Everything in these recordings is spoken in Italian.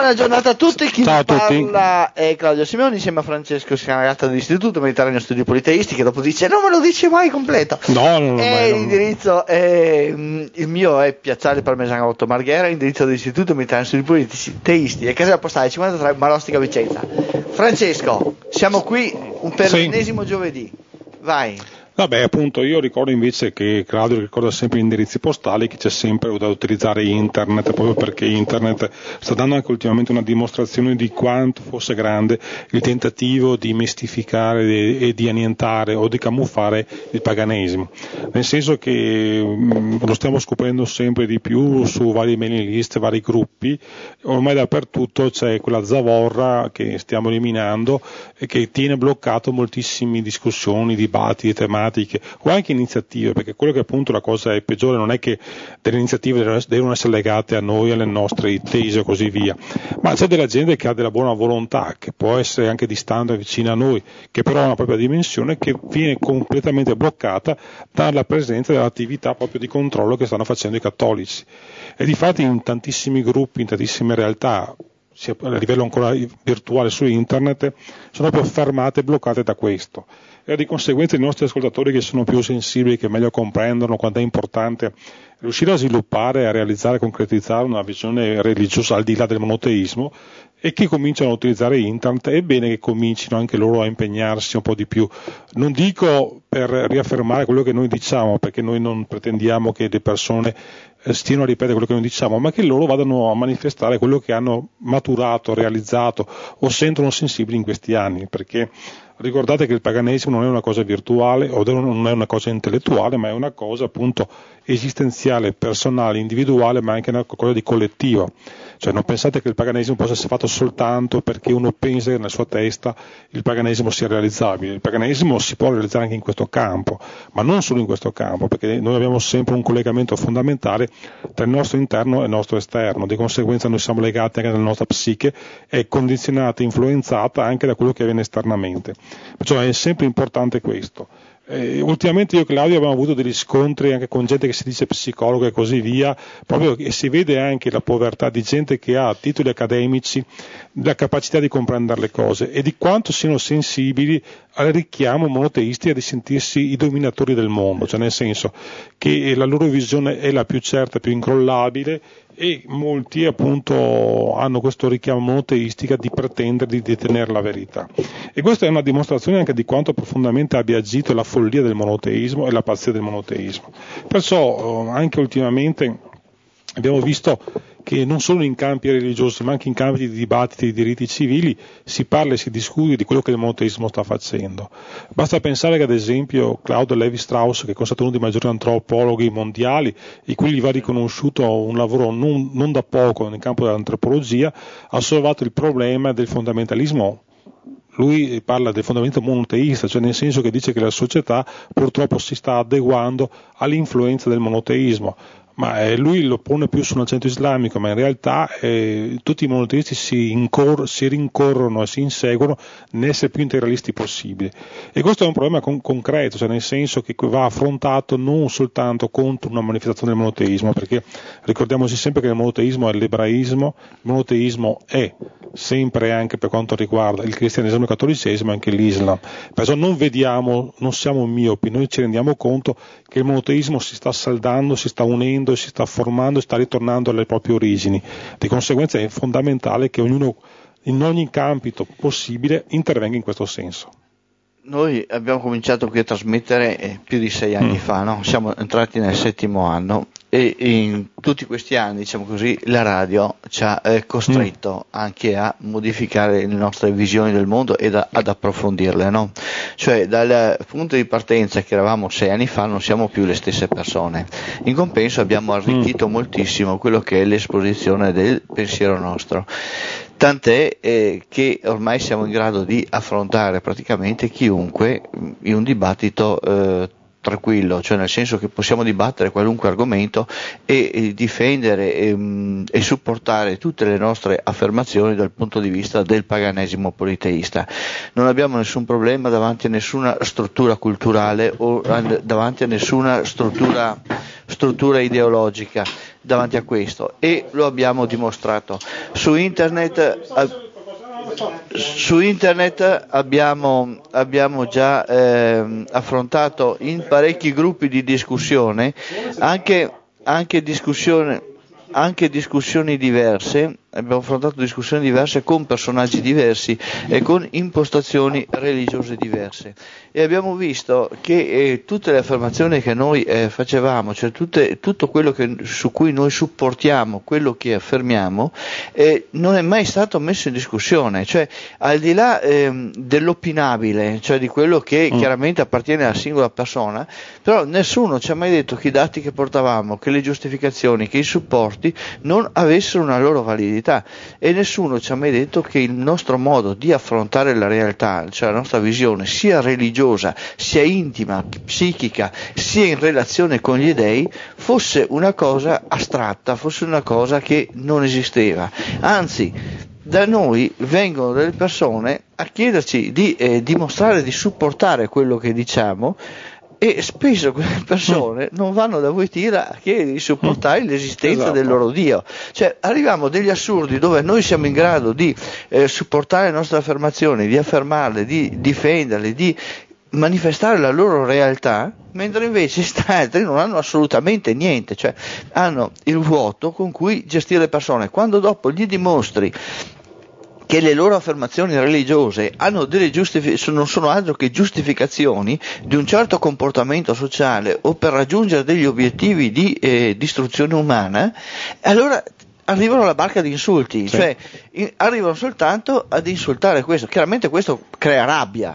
buona giornata a tutti. Chi Ciao a tutti. parla è Claudio Simeoni insieme a Francesco Scanagata dell'Istituto Mediterraneo Studi Politeisti, che dopo dice non me lo dici mai completo. L'indirizzo è, il mio è Piazzale Parmesano 8 Marghera, l'indirizzo dell'Istituto Mediterraneo Studi Politeisti e casella postale 53 Marostica Vicenza. Francesco, siamo qui per l'ennesimo giovedì. Vai. Vabbè, appunto, io ricordo invece che Claudio ricorda sempre gli indirizzi postali, che c'è sempre da utilizzare internet, proprio perché internet sta dando anche ultimamente una dimostrazione di quanto fosse grande il tentativo di mistificare e di annientare o di camuffare il paganesimo, nel senso che lo stiamo scoprendo sempre di più su vari mailing list, vari gruppi, ormai dappertutto c'è quella zavorra che stiamo eliminando e che tiene bloccato moltissime discussioni, dibattiti, tematiche o anche iniziative, perché quello che appunto la cosa è peggiore non è che delle iniziative devono essere legate a noi, alle nostre tesi e così via, ma c'è della gente che ha della buona volontà, che può essere anche distante, vicina a noi, che però ha una propria dimensione, che viene completamente bloccata dalla presenza dell'attività proprio di controllo che stanno facendo i cattolici. E difatti in tantissimi gruppi, in tantissime realtà, sia a livello ancora virtuale su internet, sono proprio fermate e bloccate da questo. E di conseguenza i nostri ascoltatori, che sono più sensibili, che meglio comprendono quanto è importante riuscire a sviluppare, a realizzare, a concretizzare una visione religiosa al di là del monoteismo, e che cominciano a utilizzare internet, è bene che comincino anche loro a impegnarsi un po' di più. Non dico per riaffermare quello che noi diciamo, perché noi non pretendiamo che le persone stiano a ripetere quello che noi diciamo, ma che loro vadano a manifestare quello che hanno maturato, realizzato o sentono sensibili in questi anni, perché ricordate che il paganesimo non è una cosa virtuale o non è una cosa intellettuale, ma è una cosa appunto esistenziale, personale, individuale, ma anche una cosa di collettivo. Cioè non pensate che il paganesimo possa essere fatto soltanto perché uno pensa che nella sua testa il paganesimo sia realizzabile. Il paganesimo si può realizzare anche in questo campo, ma non solo in questo campo, perché noi abbiamo sempre un collegamento fondamentale tra il nostro interno e il nostro esterno. Di conseguenza noi siamo legati anche alla nostra psiche, è condizionata, influenzata anche da quello che avviene esternamente. Perciò è sempre importante questo. Ultimamente io e Claudio abbiamo avuto degli scontri anche con gente che si dice psicologa e così via, proprio che si vede anche la povertà di gente che ha titoli accademici, la capacità di comprendere le cose e di quanto siano sensibili al richiamo monoteisti e di sentirsi i dominatori del mondo, cioè nel senso che la loro visione è la più certa, più incrollabile, e molti appunto hanno questo richiamo monoteistica di pretendere di detenere la verità. E questa è una dimostrazione anche di quanto profondamente abbia agito la follia del monoteismo e la pazzia del monoteismo. Perciò anche ultimamente abbiamo visto che non solo in campi religiosi ma anche in campi di dibattiti di diritti civili si parla e si discute di quello che il monoteismo sta facendo. Basta pensare che ad esempio Claudio Levi-Strauss, che è considerato uno dei maggiori antropologhi mondiali, di cui gli va riconosciuto un lavoro non da poco nel campo dell'antropologia, ha sollevato il problema del fondamentalismo. Lui parla del fondamento monoteista, cioè nel senso che dice che la società purtroppo si sta adeguando all'influenza del monoteismo, ma lui lo pone più su un accento islamico, ma in realtà tutti i monoteisti si rincorrono e si inseguono nell'essere più integralisti possibile. E questo è un problema concreto, cioè nel senso che va affrontato non soltanto contro una manifestazione del monoteismo, perché ricordiamoci sempre che il monoteismo è l'ebraismo, il monoteismo è sempre anche per quanto riguarda il cristianesimo e il cattolicesimo anche l'Islam. Perciò non siamo miopi, noi ci rendiamo conto che il monoteismo si sta saldando, si sta unendo, si sta formando, sta ritornando alle proprie origini. Di conseguenza è fondamentale che ognuno in ogni ambito possibile intervenga in questo senso. Noi abbiamo cominciato qui a trasmettere più di 6 anni fa, no? Siamo entrati nel 7° anno e in tutti questi anni, diciamo così, la radio ci ha costretto anche a modificare le nostre visioni del mondo e ad approfondirle, no? Cioè dal punto di partenza che eravamo 6 anni fa non siamo più le stesse persone. In compenso abbiamo arricchito moltissimo quello che è l'esposizione del pensiero nostro. Tant'è che ormai siamo in grado di affrontare praticamente chiunque in un dibattito tranquillo, cioè nel senso che possiamo dibattere qualunque argomento e difendere e supportare tutte le nostre affermazioni dal punto di vista del paganesimo politeista. Non abbiamo nessun problema davanti a nessuna struttura culturale o davanti a nessuna struttura ideologica davanti a questo, e lo abbiamo dimostrato. Su internet abbiamo già affrontato in parecchi gruppi di discussione anche discussioni diverse. Abbiamo affrontato discussioni diverse con personaggi diversi e con impostazioni religiose diverse, e abbiamo visto che tutte le affermazioni che noi facevamo, cioè tutto quello su cui noi supportiamo quello che affermiamo, non è mai stato messo in discussione, cioè al di là dell'opinabile, cioè di quello che chiaramente appartiene alla singola persona, però nessuno ci ha mai detto che i dati che portavamo, che le giustificazioni, che i supporti non avessero una loro validità, e nessuno ci ha mai detto che il nostro modo di affrontare la realtà, cioè la nostra visione sia religiosa, sia intima, psichica, sia in relazione con gli dei, fosse una cosa astratta, fosse una cosa che non esisteva. Anzi, da noi vengono delle persone a chiederci di dimostrare di supportare quello che diciamo, e spesso quelle persone non vanno da voi a chiedere di supportare l'esistenza del loro Dio. Cioè arriviamo a degli assurdi dove noi siamo in grado di supportare le nostre affermazioni, di affermarle, di difenderle, di manifestare la loro realtà, mentre invece questi altri non hanno assolutamente niente, cioè hanno il vuoto con cui gestire le persone. Quando dopo gli dimostri che le loro affermazioni religiose hanno non sono altro che giustificazioni di un certo comportamento sociale o per raggiungere degli obiettivi di distruzione umana, allora arrivano alla barca di insulti, sì. Cioè arrivano soltanto ad insultare questo. Chiaramente questo crea rabbia,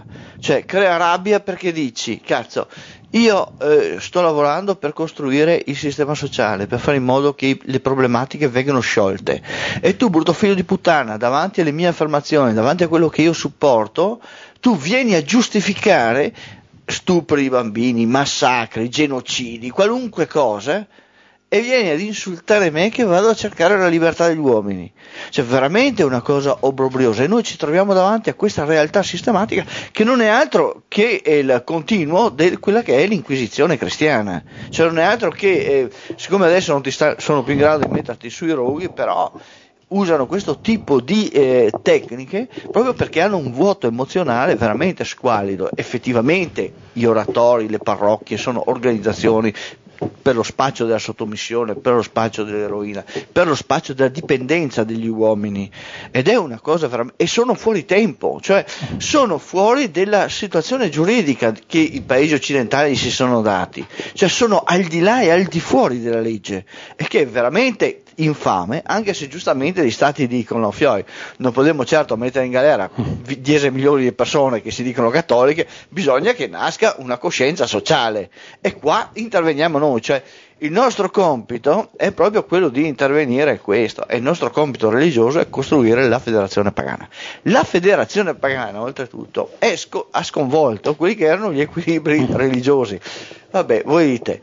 perché dici, cazzo, io sto lavorando per costruire il sistema sociale, per fare in modo che le problematiche vengano sciolte, e tu, brutto figlio di puttana, davanti alle mie affermazioni, davanti a quello che io supporto, tu vieni a giustificare stupri di bambini, massacri, genocidi, qualunque cosa, e vieni ad insultare me che vado a cercare la libertà degli uomini. Cioè veramente è una cosa obbrobriosa, e noi ci troviamo davanti a questa realtà sistematica che non è altro che il continuo di quella che è l'inquisizione cristiana. Cioè non è altro che, siccome adesso non sono più in grado di metterti sui roghi, però usano questo tipo di tecniche proprio perché hanno un vuoto emozionale veramente squallido. Effettivamente gli oratori, le parrocchie sono organizzazioni per lo spaccio della sottomissione, per lo spaccio dell'eroina, per lo spaccio della dipendenza degli uomini, ed è una cosa veramente, e sono fuori tempo, cioè sono fuori della situazione giuridica che i paesi occidentali si sono dati, cioè sono al di là e al di fuori della legge, e che è veramente infame, anche se giustamente gli stati dicono: fioi, non potremmo certo mettere in galera 10 milioni di persone che si dicono cattoliche, bisogna che nasca una coscienza sociale, e qua interveniamo noi. Cioè il nostro compito è proprio quello di intervenire, questo, e il nostro compito religioso è costruire la federazione pagana. La federazione pagana, oltretutto, ha sconvolto quelli che erano gli equilibri religiosi. Vabbè, voi dite,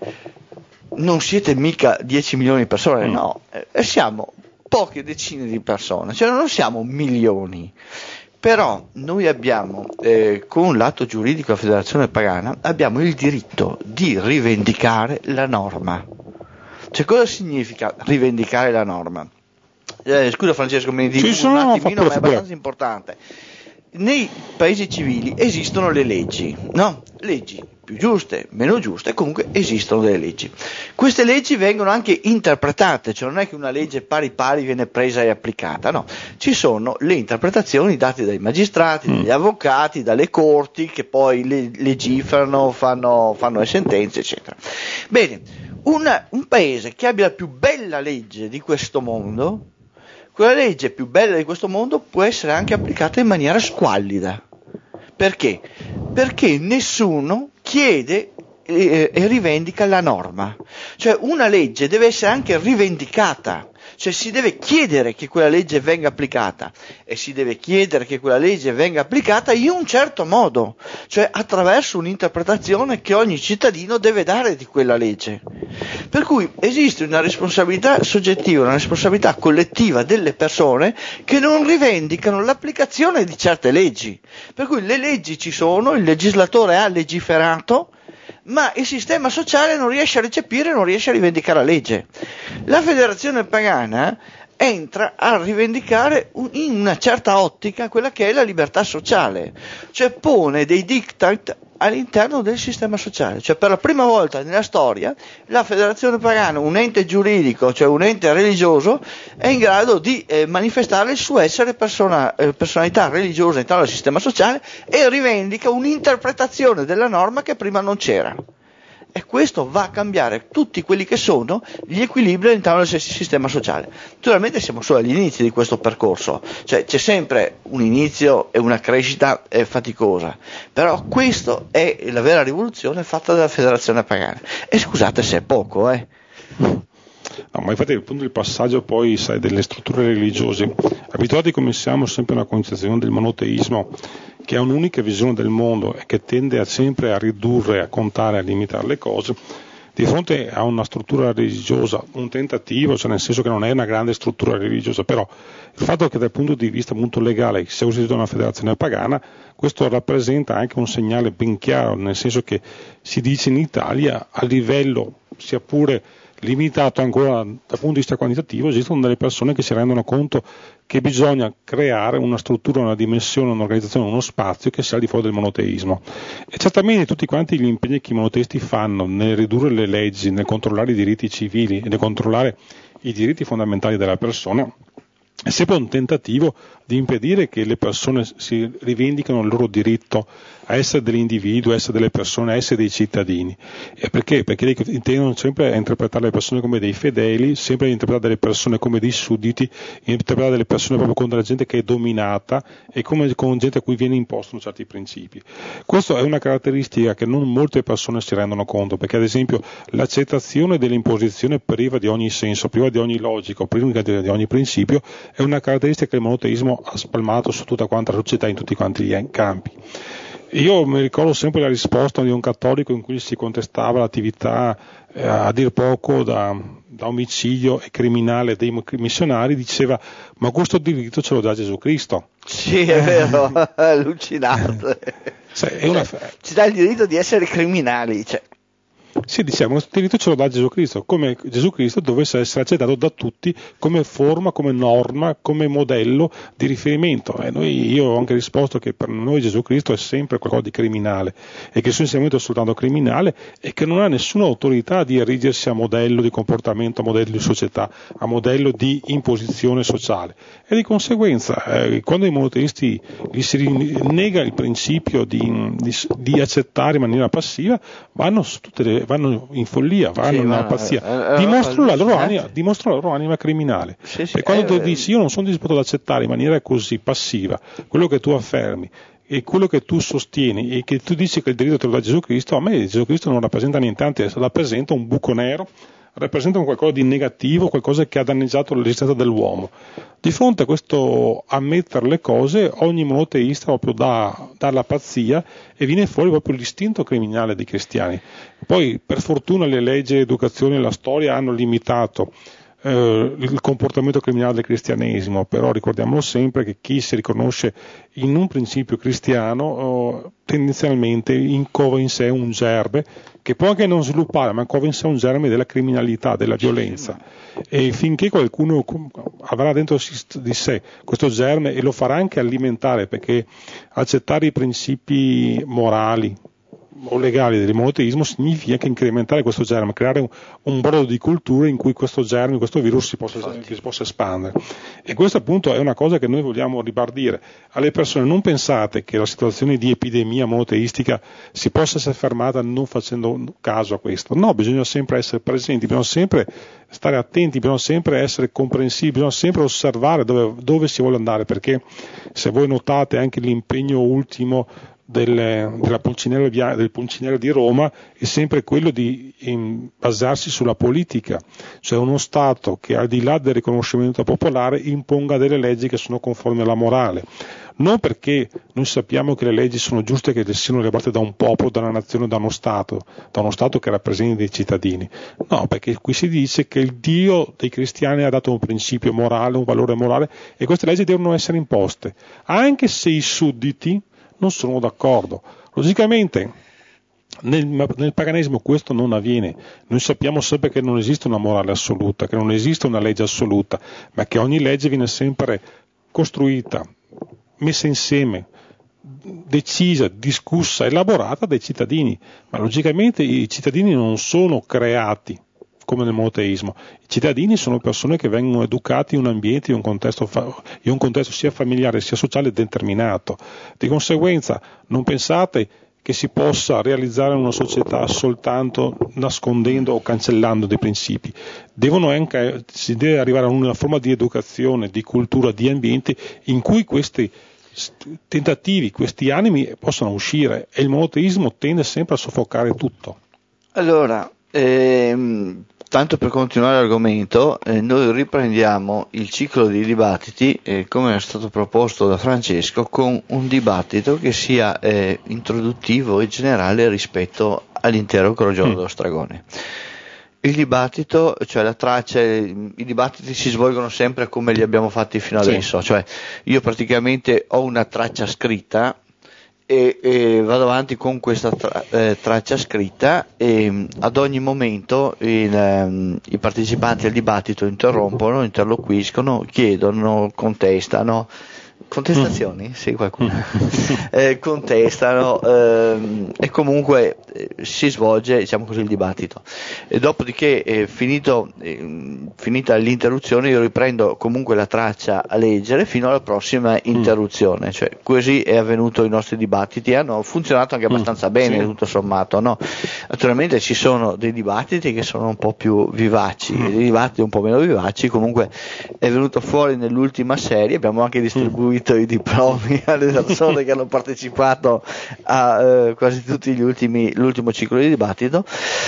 non siete mica 10 milioni di persone, no, siamo poche decine di persone, cioè non siamo milioni, però noi abbiamo, con l'atto giuridico della federazione pagana, abbiamo il diritto di rivendicare la norma. Cioè cosa significa rivendicare la norma? Scusa Francesco, me ne dico un attimino, ma è abbastanza importante. Nei paesi civili esistono le leggi, no? Leggi più giuste, meno giuste, comunque esistono delle leggi. Queste leggi vengono anche interpretate, cioè non è che una legge pari pari viene presa e applicata, no, ci sono le interpretazioni date dai magistrati, dagli avvocati, dalle corti, che poi legiferano, fanno le sentenze, eccetera. Bene, un paese che abbia la più bella legge di questo mondo, quella legge più bella di questo mondo può essere anche applicata in maniera squallida. Perché? Perché nessuno chiede e rivendica la norma. Cioè una legge deve essere anche rivendicata. cioè si deve chiedere che quella legge venga applicata, e si deve chiedere che quella legge venga applicata in un certo modo, cioè attraverso un'interpretazione che ogni cittadino deve dare di quella legge. Per cui esiste una responsabilità soggettiva, una responsabilità collettiva delle persone che non rivendicano l'applicazione di certe leggi. Per cui le leggi ci sono, il legislatore ha legiferato, ma il sistema sociale non riesce a recepire, non riesce a rivendicare la legge. La federazione pagana entra a rivendicare in una certa ottica quella che è la libertà sociale, cioè pone dei diktat all'interno del sistema sociale, cioè per la prima volta nella storia la federazione pagana, un ente giuridico, cioè un ente religioso, è in grado di manifestare il suo essere personalità religiosa all'interno del sistema sociale e rivendica un'interpretazione della norma che prima non c'era. E questo va a cambiare tutti quelli che sono gli equilibri all'interno del sistema sociale. Naturalmente siamo solo agli inizi di questo percorso, cioè c'è sempre un inizio e una crescita faticosa, però questa è la vera rivoluzione fatta dalla federazione pagana. E scusate se è poco, No, ma infatti il punto del passaggio poi, sai, delle strutture religiose, abituati come siamo sempre a una concezione del monoteismo che ha un'unica visione del mondo e che tende sempre a ridurre, a contare, a limitare le cose, di fronte a una struttura religiosa, un tentativo, cioè nel senso che non è una grande struttura religiosa, però il fatto che dal punto di vista appunto legale sia uscita una federazione pagana, questo rappresenta anche un segnale ben chiaro, nel senso che si dice in Italia a livello, sia pure limitato ancora dal punto di vista quantitativo, esistono delle persone che si rendono conto che bisogna creare una struttura, una dimensione, un'organizzazione, uno spazio che sia al di fuori del monoteismo. E certamente tutti quanti gli impegni che i monoteisti fanno nel ridurre le leggi, nel controllare i diritti civili e nel controllare i diritti fondamentali della persona, è sempre un tentativo di impedire che le persone si rivendicano il loro diritto a essere degli individui, a essere delle persone, a essere dei cittadini. E perché? Perché tendono sempre a interpretare le persone come dei fedeli, sempre a interpretare delle persone come dei sudditi, interpretare delle persone proprio con della gente che è dominata e come con gente a cui viene imposto certi principi. Questa è una caratteristica che non molte persone si rendono conto, perché ad esempio l'accettazione dell'imposizione priva di ogni senso, priva di ogni logica, priva di ogni principio, è una caratteristica che il monoteismo ha spalmato su tutta quanta la società in tutti quanti gli campi. Io mi ricordo sempre la risposta di un cattolico in cui si contestava l'attività a dir poco da omicidio e criminale dei missionari, diceva: ma questo diritto ce lo dà Gesù Cristo. Sì, è vero, è allucinante. Ci dà il diritto di essere criminali, cioè. Sì, diciamo, questo diritto ce lo dà Gesù Cristo, come Gesù Cristo dovesse essere accettato da tutti come forma, come norma, come modello di riferimento. Io ho anche risposto che per noi Gesù Cristo è sempre qualcosa di criminale e che il suo insegnamento è soltanto criminale e che non ha nessuna autorità di erigersi a modello di comportamento, a modello di società, a modello di imposizione sociale. E di conseguenza, quando ai monoteisti gli si nega il principio di accettare in maniera passiva, vanno in follia, vanno nella pazzia, dimostrano la loro anima criminale. E quando tu dici: io non sono disposto ad accettare in maniera così passiva quello che tu affermi e quello che tu sostieni e che tu dici che il diritto te lo dà Gesù Cristo, a me Gesù Cristo non rappresenta niente, rappresenta un buco nero, rappresenta un qualcosa di negativo, qualcosa che ha danneggiato l'esistenza dell'uomo. Di fronte a questo ammettere le cose, ogni monoteista proprio dà la pazzia e viene fuori proprio l'istinto criminale dei cristiani. Poi, per fortuna, le leggi, l'educazione e la storia hanno limitato il comportamento criminale del cristianesimo, però ricordiamolo sempre che chi si riconosce in un principio cristiano tendenzialmente incova in sé un germe che può anche non sviluppare, ma incova in sé un germe della criminalità, della violenza, e finché qualcuno avrà dentro di sé questo germe, e lo farà anche alimentare, perché accettare i principi morali o legali del monoteismo significa che incrementare questo germe, creare un brodo di cultura in cui questo germe, questo virus si possa espandere. E questo appunto è una cosa che noi vogliamo ribadire alle persone: non pensate che la situazione di epidemia monoteistica si possa essere fermata non facendo caso a questo. No, bisogna sempre essere presenti, bisogna sempre stare attenti, bisogna sempre essere comprensibili, bisogna sempre osservare dove si vuole andare, perché se voi notate anche l'impegno ultimo del Pulcinella di Roma è sempre quello di basarsi sulla politica, cioè uno Stato che al di là del riconoscimento popolare imponga delle leggi che sono conformi alla morale, non perché noi sappiamo che le leggi sono giuste che siano elaborate da un popolo, da una nazione, da uno Stato che rappresenti dei cittadini, no, perché qui si dice che il Dio dei cristiani ha dato un principio morale, un valore morale, e queste leggi devono essere imposte, anche se i sudditi non sono d'accordo. Logicamente nel paganesimo questo non avviene, noi sappiamo sempre che non esiste una morale assoluta, che non esiste una legge assoluta, ma che ogni legge viene sempre costruita, messa insieme, decisa, discussa, elaborata dai cittadini, ma logicamente i cittadini non sono creati come nel monoteismo. I cittadini sono persone che vengono educati in un ambiente, in un contesto sia familiare sia sociale determinato. Di conseguenza non pensate che si possa realizzare una società soltanto nascondendo o cancellando dei principi. Si deve arrivare a una forma di educazione, di cultura, di ambiente in cui questi tentativi, questi animi possano uscire, e il monoteismo tende sempre a soffocare tutto. Allora, tanto per continuare l'argomento, noi riprendiamo il ciclo di dibattiti come è stato proposto da Francesco, con un dibattito che sia introduttivo e generale rispetto all'intero Crogiolo dello Stragone. Il dibattito, cioè la traccia, i dibattiti si svolgono sempre come li abbiamo fatti fino adesso, cioè io praticamente ho una traccia scritta e vado avanti con questa traccia scritta, e ad ogni momento i partecipanti al dibattito interrompono, interloquiscono, chiedono, contestano. Contestazioni? Sì, qualcuno. Contestano e comunque si svolge, diciamo così, il dibattito. E dopodiché, finita l'interruzione, io riprendo comunque la traccia a leggere fino alla prossima interruzione. Cioè, così è avvenuto i nostri dibattiti, hanno funzionato anche abbastanza bene, tutto sommato, no? Naturalmente ci sono dei dibattiti che sono un po' più vivaci e dei dibattiti un po' meno vivaci. Comunque è venuto fuori nell'ultima serie, abbiamo anche distribuito i diplomi alle persone che hanno partecipato a quasi tutti l'ultimo ciclo di dibattito,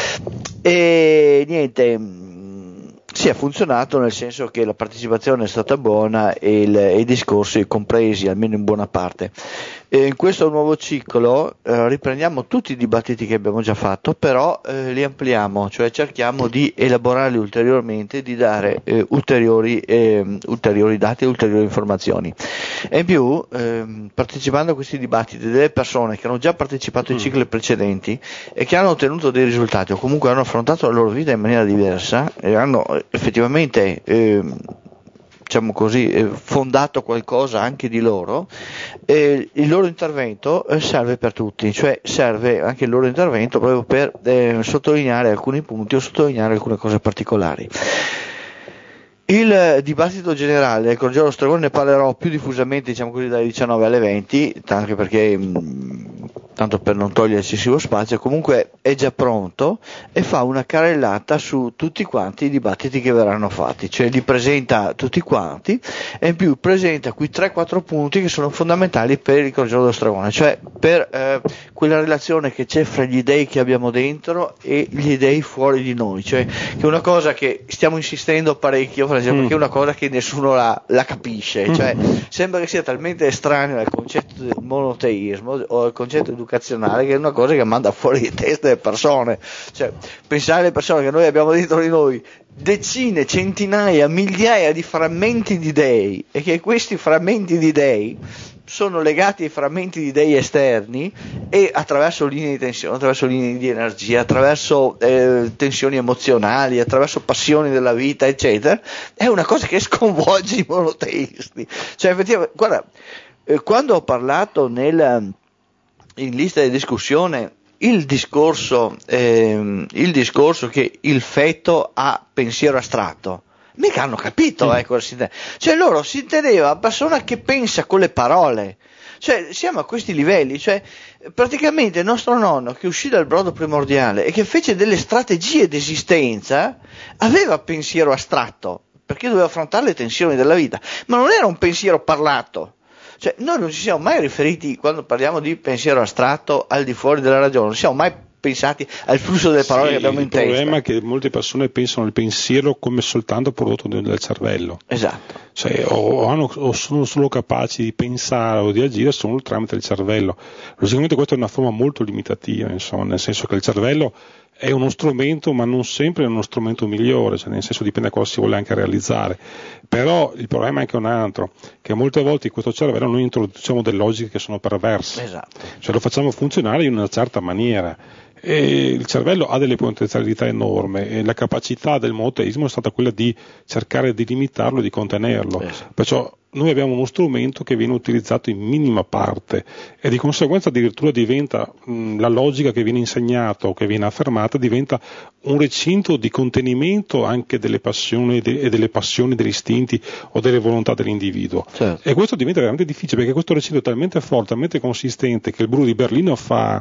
e niente, sì, ha funzionato, nel senso che la partecipazione è stata buona e i discorsi compresi, almeno in buona parte. In questo nuovo ciclo riprendiamo tutti i dibattiti che abbiamo già fatto, però li ampliamo, cioè cerchiamo di elaborarli ulteriormente, di dare ulteriori dati e ulteriori informazioni. E in più, partecipando a questi dibattiti, delle persone che hanno già partecipato ai cicli precedenti e che hanno ottenuto dei risultati, o comunque hanno affrontato la loro vita in maniera diversa e hanno effettivamente diciamo così, fondato qualcosa anche di loro, il loro intervento serve per tutti, cioè serve anche il loro intervento proprio per sottolineare alcuni punti o sottolineare alcune cose particolari. Il dibattito generale, con Giorgio Stragone ne parlerò più diffusamente, diciamo così, dalle 19 alle 20, anche perché tanto per non togliere eccessivo spazio, comunque è già pronto e fa una carrellata su tutti quanti i dibattiti che verranno fatti, cioè li presenta tutti quanti e in più presenta qui 3-4 punti che sono fondamentali per il Crogiolo dello Stragone, cioè per quella relazione che c'è fra gli dei che abbiamo dentro e gli dei fuori di noi, cioè che è una cosa che stiamo insistendo parecchio, perché è una cosa che nessuno la capisce, cioè sembra che sia talmente estraneo al concetto del monoteismo o al concetto educazionale che è una cosa che manda fuori di testa le persone, cioè pensare alle persone che noi abbiamo dentro di noi decine, centinaia, migliaia di frammenti di dei e che questi frammenti di dei sono legati ai frammenti di dei esterni e attraverso linee di tensione, attraverso linee di energia, attraverso tensioni emozionali, attraverso passioni della vita, eccetera, è una cosa che sconvolge i monoteisti. Cioè, effettivamente, guarda, quando ho parlato in lista di discussione il discorso che il feto ha pensiero astratto, mica hanno capito cosa si intende. Cioè loro si intendeva la persona che pensa con le parole, cioè siamo a questi livelli, cioè praticamente il nostro nonno che uscì dal brodo primordiale e che fece delle strategie d'esistenza aveva pensiero astratto perché doveva affrontare le tensioni della vita, ma non era un pensiero parlato, Cioè, noi non ci siamo mai riferiti, quando parliamo di pensiero astratto, al di fuori della ragione, non siamo mai pensati al flusso delle parole che abbiamo in testa. Il problema è che molte persone pensano al pensiero come soltanto prodotto del cervello. Esatto. Cioè, o sono solo capaci di pensare o di agire solo tramite il cervello. Logicamente questa è una forma molto limitativa, insomma, nel senso che il cervello è uno strumento, ma non sempre è uno strumento migliore, cioè nel senso dipende da cosa si vuole anche realizzare. Però il problema è anche un altro, che molte volte in questo cervello noi introduciamo delle logiche che sono perverse. Esatto. Cioè lo facciamo funzionare in una certa maniera. E il cervello ha delle potenzialità enormi e la capacità del monoteismo è stata quella di cercare di limitarlo e di contenerlo. Perciò noi abbiamo uno strumento che viene utilizzato in minima parte e di conseguenza addirittura diventa la logica che viene insegnata o che viene affermata diventa un recinto di contenimento anche delle passioni e delle passioni, degli istinti o delle volontà dell'individuo. Certo. E questo diventa veramente difficile perché questo recinto è talmente forte, talmente consistente che il muro di Berlino fa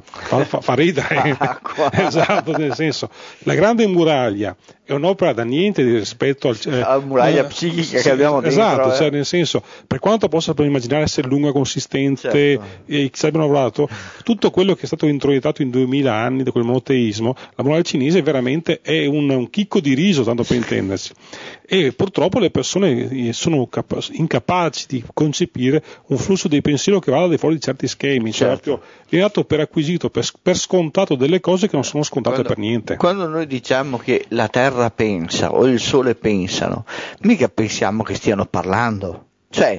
ridere. Esatto, nel senso, la grande muraglia è un'opera da niente rispetto alla muraglia psichica che abbiamo dentro. Esatto, cioè nel senso, per quanto possa immaginare essere lunga, consistente, certo, e che abbiano lavorato, tutto quello che è stato introiettato in 2000 anni da quel monoteismo, la morale cinese veramente è un chicco di riso, tanto per intendersi. E purtroppo le persone sono incapaci di concepire un flusso di pensiero che vada al di fuori di certi schemi, certo, cioè viene dato per acquisito, per scontato delle cose che non sono scontate per niente. Quando noi diciamo che la Terra pensa o il Sole pensano, mica pensiamo che stiano parlando, cioè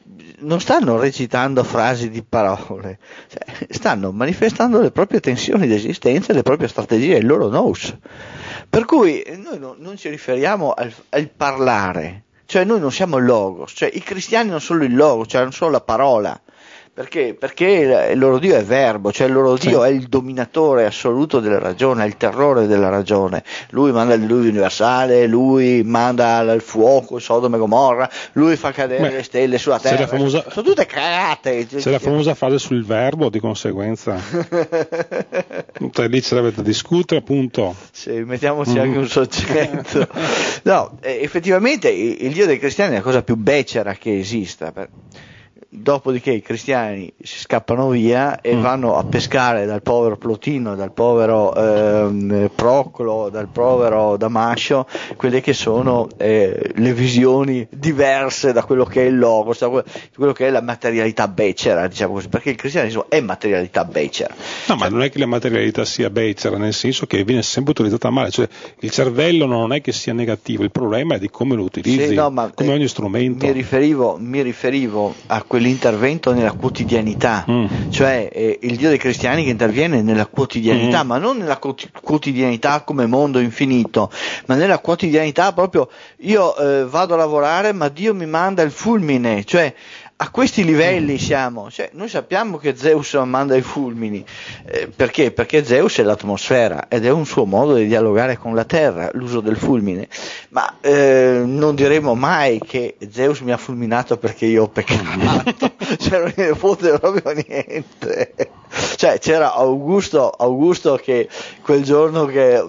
non stanno recitando frasi di parole, cioè, stanno manifestando le proprie tensioni di esistenza, le proprie strategie, il loro nous. Per cui noi non ci riferiamo al parlare, cioè noi non siamo il logos, cioè i cristiani non sono il logos, cioè non sono la parola. Perché il loro Dio è verbo, cioè il loro Dio è il dominatore assoluto della ragione, è il terrore della ragione. Lui manda il diluvio universale, lui manda il fuoco, Sodoma e Gomorra, lui fa cadere le stelle sulla terra. Sono tutte cagate. C'è la famosa frase sul verbo, di conseguenza. Lì ci sarebbe da discutere, appunto. Sì, mettiamoci anche un soggetto. No, effettivamente il Dio dei cristiani è la cosa più becera che esista. Dopodiché i cristiani si scappano via e vanno a pescare dal povero Plotino, dal povero Proclo, dal povero Damascio, quelle che sono le visioni diverse da quello che è il logos, da quello che è la materialità becera, diciamo così, perché il cristianesimo è materialità becera. No, ma non è che la materialità sia becera, nel senso che viene sempre utilizzata male, cioè il cervello non è che sia negativo, il problema è di come lo utilizzi, sì, no, ma come ogni strumento. Mi riferivo a quell'intervento nella quotidianità, cioè il Dio dei cristiani che interviene nella quotidianità, ma non nella quotidianità come mondo infinito, ma nella quotidianità proprio io vado a lavorare ma Dio mi manda il fulmine, cioè a questi livelli siamo, cioè, noi sappiamo che Zeus manda i fulmini, perché? Perché Zeus è l'atmosfera ed è un suo modo di dialogare con la terra, l'uso del fulmine, ma non diremo mai che Zeus mi ha fulminato perché io ho peccato, cioè non ne fotte proprio niente, cioè c'era Augusto che quel giorno che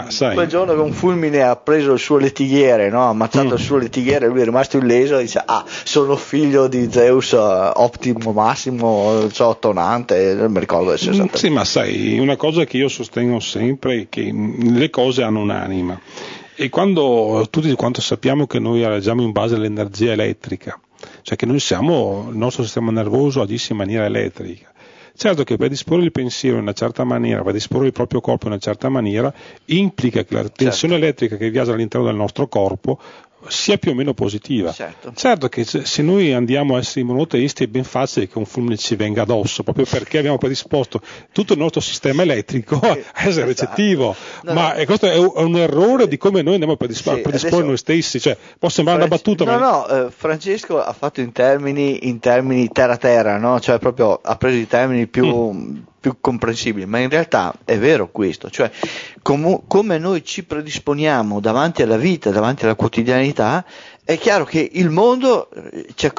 un fulmine ha preso il suo lettighiere, no? Ha ammazzato il suo lettighiere, lui è rimasto illeso e dice sono figlio di Zeus Optimo Massimo, tonante, non mi ricordo adesso esattamente. Sì, ma sai, una cosa che io sostengo sempre è che le cose hanno un'anima e tutti quanto sappiamo che noi agiamo in base all'energia elettrica, cioè che il nostro sistema nervoso agisce in maniera elettrica. Certo che per disporre il pensiero in una certa maniera, per disporre il proprio corpo in una certa maniera, implica che la tensione elettrica che viaggia all'interno del nostro corpo sia più o meno positiva. Certo che se noi andiamo a essere monoteisti è ben facile che un fulmine ci venga addosso, proprio perché abbiamo predisposto tutto il nostro sistema elettrico a essere recettivo, questo è un errore di come noi andiamo a predisporre noi stessi, cioè può sembrare una battuta Francesco ha fatto in termini terra, no? Cioè proprio ha preso i termini più comprensibili, ma in realtà è vero questo, cioè come noi ci predisponiamo davanti alla vita, davanti alla quotidianità, è chiaro che il mondo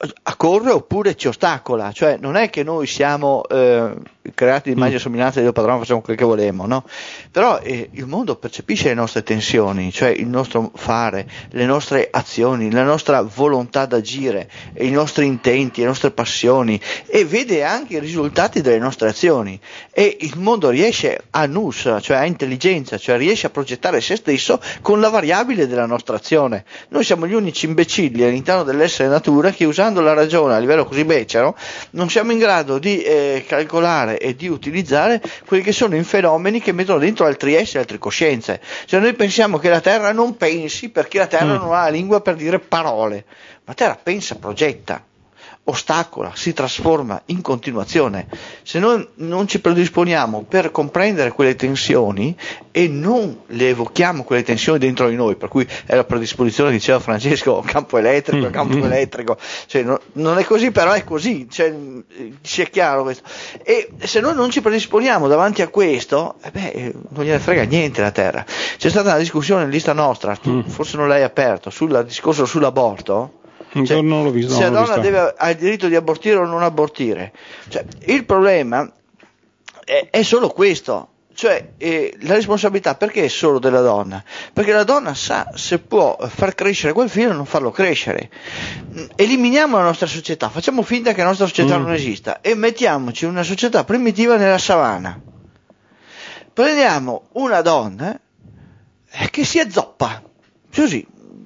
accorre oppure ci ostacola, cioè non è che noi siamo creati di immagine e somiglianza di Dio padrone, facciamo quel che volemo, no? Però il mondo percepisce le nostre tensioni, cioè il nostro fare, le nostre azioni, la nostra volontà d'agire, i nostri intenti, le nostre passioni, e vede anche i risultati delle nostre azioni, e il mondo riesce a nous, cioè a intelligenza, cioè riesce a progettare se stesso con la variabile della nostra azione. Noi siamo gli unici imbecilli all'interno dell'essere natura che, usando la ragione a livello così becero, non siamo in grado di calcolare e di utilizzare quelli che sono i fenomeni che mettono dentro altri esseri, altre coscienze. Cioè noi pensiamo che la Terra non pensi perché la Terra non ha la lingua per dire parole, ma la Terra pensa, progetta, ostacola, si trasforma in continuazione. Se noi non ci predisponiamo per comprendere quelle tensioni e non le evochiamo quelle tensioni dentro di noi, per cui è la predisposizione, diceva Francesco, campo elettrico, cioè, non è così, però è così, cioè, sia chiaro questo. E se noi non ci predisponiamo davanti a questo, non gliene frega niente la Terra. C'è stata una discussione in lista nostra, forse non l'hai aperto, sul discorso sull'aborto. Cioè, non l'ho visto, se la donna ha il diritto di abortire o non abortire, cioè, il problema è solo questo, cioè la responsabilità perché è solo della donna? Perché la donna sa se può far crescere quel figlio o non farlo crescere. Eliminiamo la nostra società, facciamo finta che la nostra società non esista e mettiamoci una società primitiva nella savana. Prendiamo una donna che si azzoppa, così,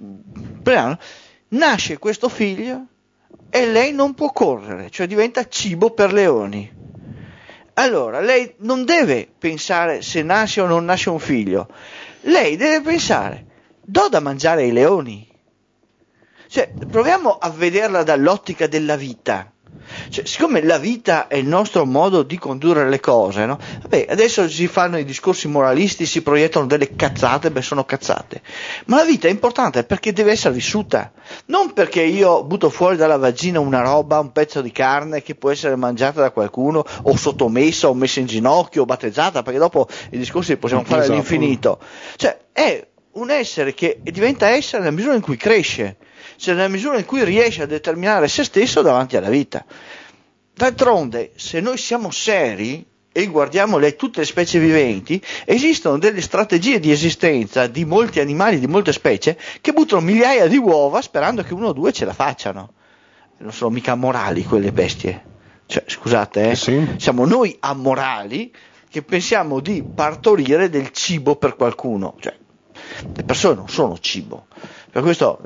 nasce questo figlio e lei non può correre, cioè diventa cibo per leoni. Allora, lei non deve pensare se nasce o non nasce un figlio, lei deve pensare, do da mangiare ai leoni? Cioè, proviamo a vederla dall'ottica della vita. Cioè, siccome la vita è il nostro modo di condurre le cose, no? Adesso si fanno i discorsi moralisti, si proiettano delle cazzate, sono cazzate, ma la vita è importante perché deve essere vissuta, non perché io butto fuori dalla vagina una roba, un pezzo di carne che può essere mangiata da qualcuno o sottomessa o messa in ginocchio o battezzata, perché dopo i discorsi li possiamo fare all'infinito. Cioè, è un essere che diventa essere nella misura in cui cresce, cioè nella misura in cui riesce a determinare se stesso davanti alla vita. D'altronde, se noi siamo seri e guardiamo tutte le specie viventi, esistono delle strategie di esistenza di molti animali, di molte specie, che buttano migliaia di uova sperando che uno o due ce la facciano. Non sono mica amorali quelle bestie. Cioè, scusate, Sì. Siamo noi amorali che pensiamo di partorire del cibo per qualcuno. Cioè, le persone non sono cibo. Per questo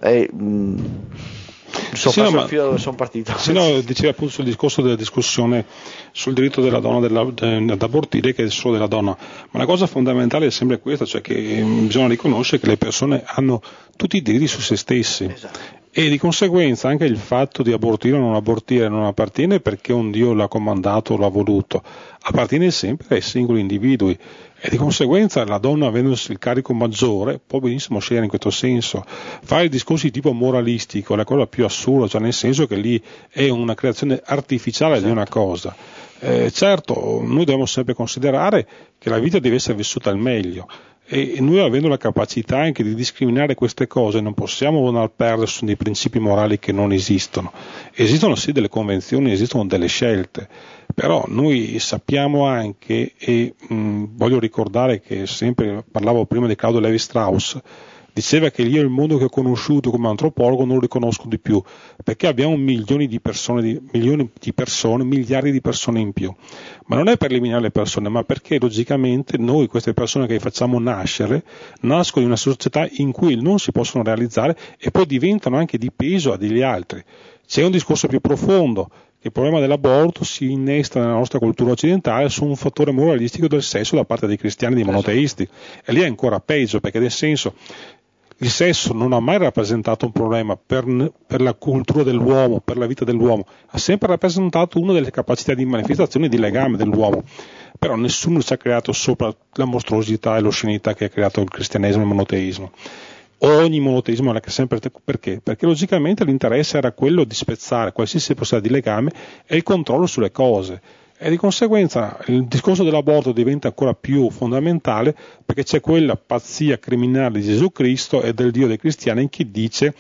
sono partito. Sì, no, diceva appunto sul discorso della discussione sul diritto della donna ad abortire, che è solo della donna, ma la cosa fondamentale è sempre questa, cioè che bisogna riconoscere che le persone hanno tutti i diritti su se stessi. Esatto. E di conseguenza anche il fatto di abortire o non abortire non appartiene perché un Dio l'ha comandato o l'ha voluto, appartiene sempre ai singoli individui, e di conseguenza la donna, avendosi il carico maggiore, può benissimo scegliere in questo senso. Fare discorsi di tipo moralistico è la cosa più assurda, cioè nel senso che lì è una creazione artificiale di una cosa. Certo, noi dobbiamo sempre considerare che la vita deve essere vissuta al meglio, e noi, avendo la capacità anche di discriminare queste cose, non possiamo non perdersi su dei principi morali che non esistono. Esistono sì delle convenzioni, esistono delle scelte, però noi sappiamo anche, e voglio ricordare che sempre parlavo prima di Claudio Levi-Strauss, diceva che io il mondo che ho conosciuto come antropologo non lo riconosco di più, perché abbiamo miliardi di persone, miliardi di persone in più. Ma non è per eliminare le persone, ma perché logicamente noi, queste persone che facciamo nascere, nascono in una società in cui non si possono realizzare e poi diventano anche di peso a degli altri. C'è un discorso più profondo, che il problema dell'aborto si innesta nella nostra cultura occidentale su un fattore moralistico del sesso da parte dei cristiani, dei monoteisti, e lì è ancora peggio, perché nel senso il sesso non ha mai rappresentato un problema per la cultura dell'uomo, per la vita dell'uomo, ha sempre rappresentato una delle capacità di manifestazione e di legame dell'uomo, però nessuno ci ha creato sopra la mostruosità e l'oscenità che ha creato il cristianesimo e il monoteismo. Ogni monoteismo era sempre, perché? Perché logicamente l'interesse era quello di spezzare qualsiasi possibilità di legame e il controllo sulle cose, e di conseguenza il discorso dell'aborto diventa ancora più fondamentale, perché c'è quella pazzia criminale di Gesù Cristo e del Dio dei cristiani che dice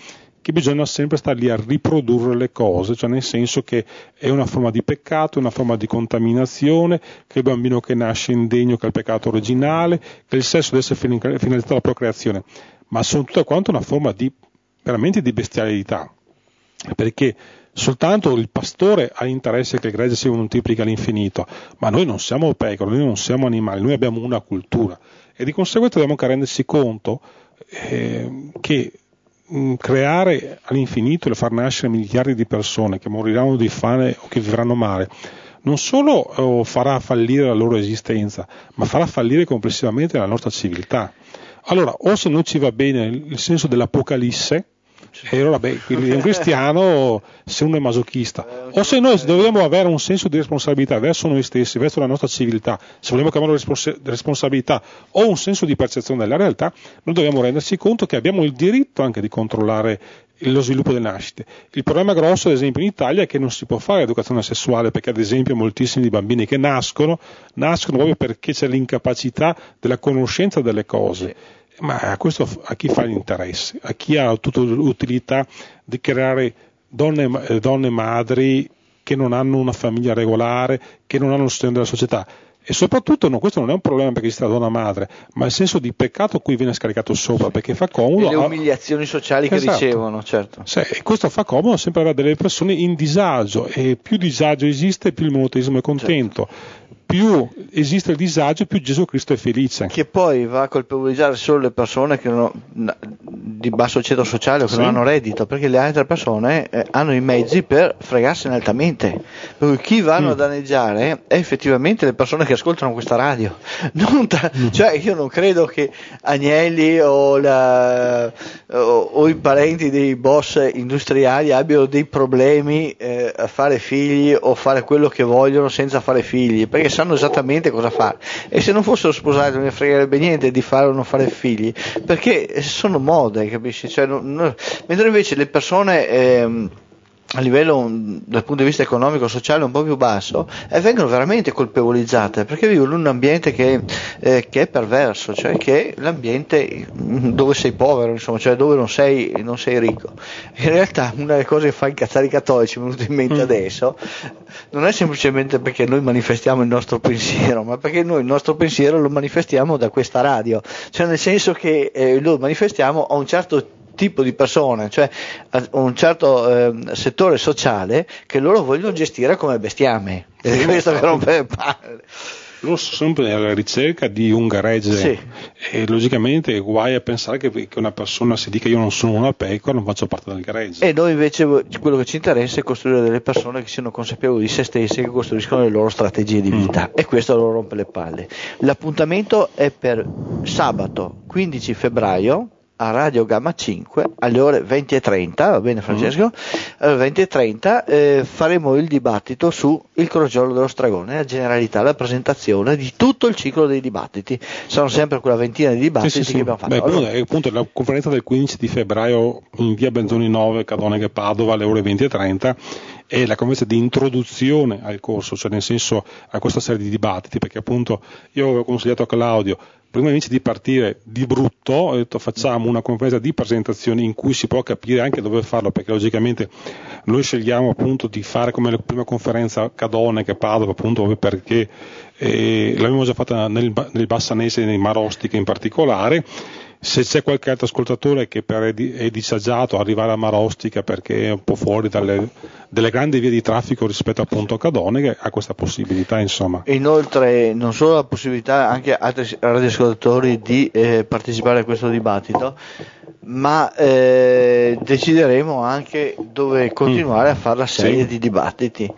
che bisogna sempre stare lì a riprodurre le cose, cioè nel senso che è una forma di peccato, una forma di contaminazione, che il bambino che nasce indegno, che è il peccato originale, che il sesso deve essere finalizzato alla procreazione, ma sono tutta quanto una forma di veramente di bestialità, perché soltanto il pastore ha interesse che il gregge si moltiplichi all'infinito, ma noi non siamo pecore, noi non siamo animali, noi abbiamo una cultura e di conseguenza dobbiamo anche rendersi conto che creare all'infinito e far nascere miliardi di persone che moriranno di fame o che vivranno male non solo farà fallire la loro esistenza, ma farà fallire complessivamente la nostra civiltà. Allora, o se non ci va bene il senso dell'Apocalisse, e allora quindi è un cristiano se uno è masochista, o se noi dobbiamo avere un senso di responsabilità verso noi stessi, verso la nostra civiltà, se vogliamo chiamarlo responsabilità o un senso di percezione della realtà, noi dobbiamo renderci conto che abbiamo il diritto anche di controllare lo sviluppo delle nascite. Il problema grosso ad esempio in Italia è che non si può fare educazione sessuale, perché ad esempio moltissimi bambini che nascono proprio perché c'è l'incapacità della conoscenza delle cose. Ma questo a chi fa l'interesse? A chi ha tutta l'utilità di creare donne madri che non hanno una famiglia regolare, che non hanno il sostegno della società? E soprattutto questo non è un problema perché esiste la donna madre, ma il senso di peccato a cui viene scaricato sopra, perché fa comodo. E le umiliazioni sociali che ricevono, certo. E questo fa comodo sempre avere delle persone in disagio, e più disagio esiste, più il monoteismo è contento. Certo. Più esiste il disagio, più Gesù Cristo è felice. Che poi va a colpevolizzare solo le persone che di basso ceto sociale o che non hanno reddito, perché le altre persone hanno i mezzi per fregarsene altamente. Per cui chi vanno a danneggiare è effettivamente le persone che ascoltano questa radio. Cioè io non credo che Agnelli o i parenti dei boss industriali abbiano dei problemi a fare figli o fare quello che vogliono senza fare figli, perché sanno esattamente cosa fare, e se non fossero sposati non mi fregherebbe niente di fare o non fare figli, perché sono mode, capisci? Cioè, mentre invece le persone a livello dal punto di vista economico sociale un po' più basso vengono veramente colpevolizzate, perché vivono in un ambiente che è perverso, cioè che è l'ambiente dove sei povero, insomma, cioè dove non sei ricco. In realtà una delle cose che fa incazzare i cattolici, mi è venuto in mente adesso, non è semplicemente perché noi manifestiamo il nostro pensiero, ma perché noi il nostro pensiero lo manifestiamo da questa radio, cioè nel senso che lo manifestiamo a un certo tipo di persone, cioè a un certo settore sociale che loro vogliono gestire come bestiame. E questo che rompe le palle. Loro sono sempre alla ricerca di un gregge, sì. E logicamente guai a pensare che una persona si dica io non sono una pecora, non faccio parte del gregge. E noi invece quello che ci interessa è costruire delle persone che siano consapevoli di se stesse, che costruiscono le loro strategie di vita, e questo loro rompe le palle. L'appuntamento è per sabato 15 febbraio a Radio Gamma 5 alle ore 20:30, va bene Francesco? Alle ore 20:30 faremo il dibattito su il crogiolo dello stregone, la generalità, la presentazione di tutto il ciclo dei dibattiti. Sono sempre quella ventina di dibattiti che abbiamo fatto. Beh, appunto la conferenza del 15 di febbraio in via Benzoni 9, Cadoneghe Padova alle ore 20:30 è la conferenza di introduzione al corso, cioè nel senso a questa serie di dibattiti, perché appunto io avevo consigliato a Claudio prima invece di partire di brutto, ho detto facciamo una conferenza di presentazioni in cui si può capire anche dove farlo, perché logicamente noi scegliamo appunto di fare come la prima conferenza Cadoneghe Padova, appunto perché l'abbiamo già fatta nel Bassanese e nei Marostica in particolare. Se c'è qualche altro ascoltatore che è disagiato a arrivare a Marostica perché è un po' fuori delle grandi vie di traffico rispetto appunto a Cadoneghe, ha questa possibilità, insomma. E inoltre non solo la possibilità anche altri radioascoltatori di partecipare a questo dibattito, ma decideremo anche dove continuare a fare la serie di dibattiti.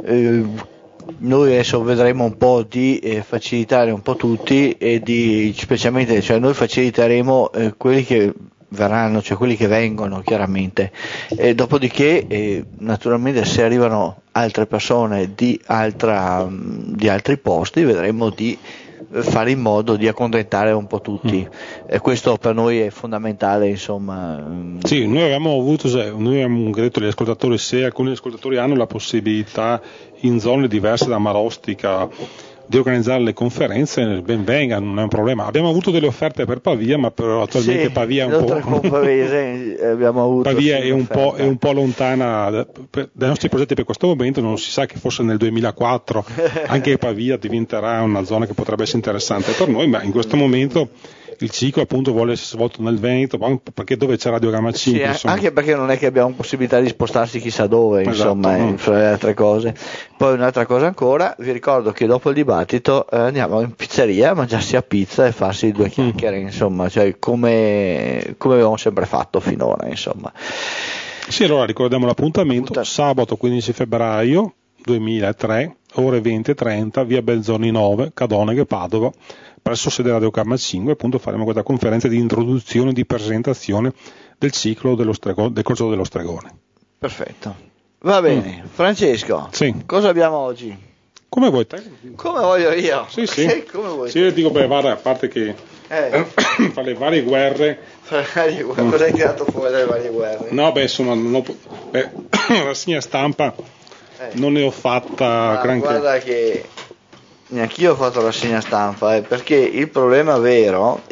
Noi adesso vedremo un po' di facilitare un po' tutti e specialmente, cioè noi faciliteremo quelli che verranno, cioè quelli che vengono chiaramente, e dopodiché naturalmente se arrivano altre persone di altri posti vedremo di fare in modo di accontentare un po' tutti, e questo per noi è fondamentale, insomma. Sì, noi abbiamo detto agli ascoltatori, se alcuni ascoltatori hanno la possibilità in zone diverse da Marostica di organizzare le conferenze, ben venga, non è un problema. Abbiamo avuto delle offerte per Pavia, ma però attualmente Sì, Pavia è un po'... abbiamo avuto Pavia è un po' lontana dai nostri progetti per questo momento, non si sa che forse nel 2004 anche Pavia diventerà una zona che potrebbe essere interessante per noi, ma in questo momento il ciclo appunto vuole essere svolto nel Veneto, perché dove c'è Radio Gamma 5 sì, anche perché non è che abbiamo possibilità di spostarsi chissà dove, insomma, no. Fra le altre cose. Poi un'altra cosa ancora, vi ricordo che dopo il dibattito andiamo in pizzeria a mangiarsi a pizza e farsi due chiacchiere, insomma, cioè come abbiamo sempre fatto finora, insomma. Sì, allora ricordiamo l'appuntamento, sabato 15 febbraio 2003, ore 20:30, via Belzoni 9, Cadoneghe, Padova, presso sede Radio Gamma 5, appunto faremo questa conferenza di introduzione, di presentazione del ciclo del Corso dello Stregone. Perfetto, va bene. Francesco, sì. Cosa abbiamo oggi? Come vuoi te? Come voglio io. Sì, sì. Come vuoi. Sì, dico, a parte che fa le varie guerre. Cosa hai tirato fuori dalle varie guerre? No, insomma, la rassegna stampa non ne ho fatta granché. Guarda che neanch'io ho fatto la rassegna stampa, perché il problema vero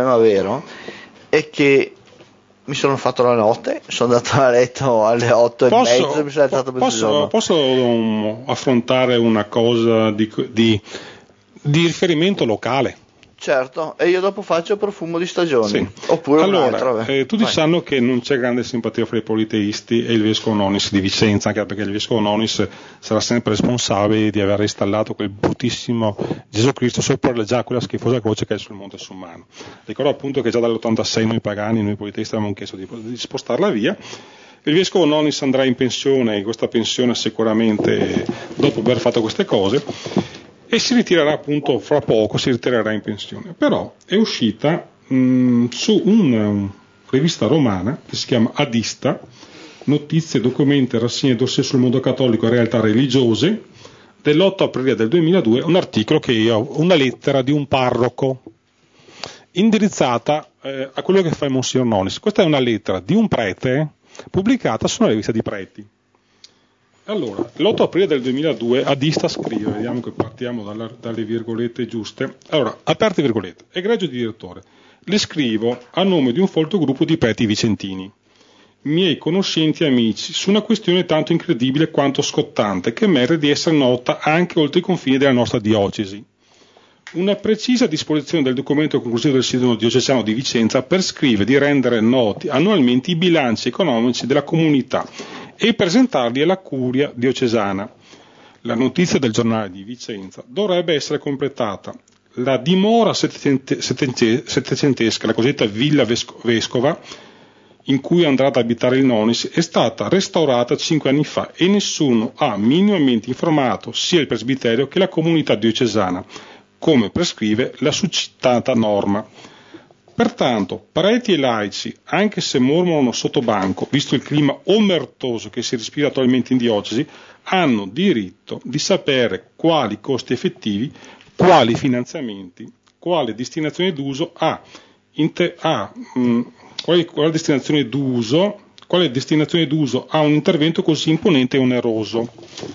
è che mi sono fatto la notte, sono andato a letto alle 8:30, mi sono alzato mezzogiorno. Posso affrontare una cosa di riferimento locale? Certo, e io dopo faccio profumo di stagioni. Sì. Oppure allora, tutti sanno che non c'è grande simpatia fra i politeisti e il vescovo Nonis di Vicenza, anche perché il vescovo Nonis sarà sempre responsabile di aver installato quel bruttissimo Gesù Cristo sopra quella schifosa croce che è sul Monte Summano. Ricordo appunto che già dall'86 noi pagani, noi politeisti avevamo chiesto di spostarla via. Il vescovo Nonis andrà in pensione, e questa pensione sicuramente dopo aver fatto queste cose, e si ritirerà appunto fra poco, si ritirerà in pensione. Però è uscita su una rivista romana che si chiama Adista, notizie, documenti, rassegne dossier sul mondo cattolico e realtà religiose, dell'8 aprile del 2002, un articolo una lettera di un parroco indirizzata a quello che fa il Monsignor Nonis. Questa è una lettera di un prete pubblicata su una rivista di preti. Allora, l'8 aprile del 2002 Adista scrive, vediamo che partiamo dalle virgolette giuste. Allora, aperte virgolette, egregio direttore, le scrivo a nome di un folto gruppo di preti vicentini, miei conoscenti e amici, su una questione tanto incredibile quanto scottante, che merita di essere nota anche oltre i confini della nostra diocesi. Una precisa disposizione del documento conclusivo del Sinodo diocesano di Vicenza prescrive di rendere noti annualmente i bilanci economici della comunità e presentarli alla curia diocesana. La notizia del giornale di Vicenza dovrebbe essere completata. La dimora settecentesca, la cosiddetta Villa Vescova, in cui andrà ad abitare il Nonis, è stata restaurata 5 anni fa e nessuno ha minimamente informato sia il presbiterio che la comunità diocesana, come prescrive la succitata norma. Pertanto, preti e laici, anche se mormorano sotto banco, visto il clima omertoso che si respira attualmente in diocesi, hanno diritto di sapere quali costi effettivi, quali finanziamenti, quale destinazione d'uso quale destinazione d'uso ha un intervento così imponente e oneroso.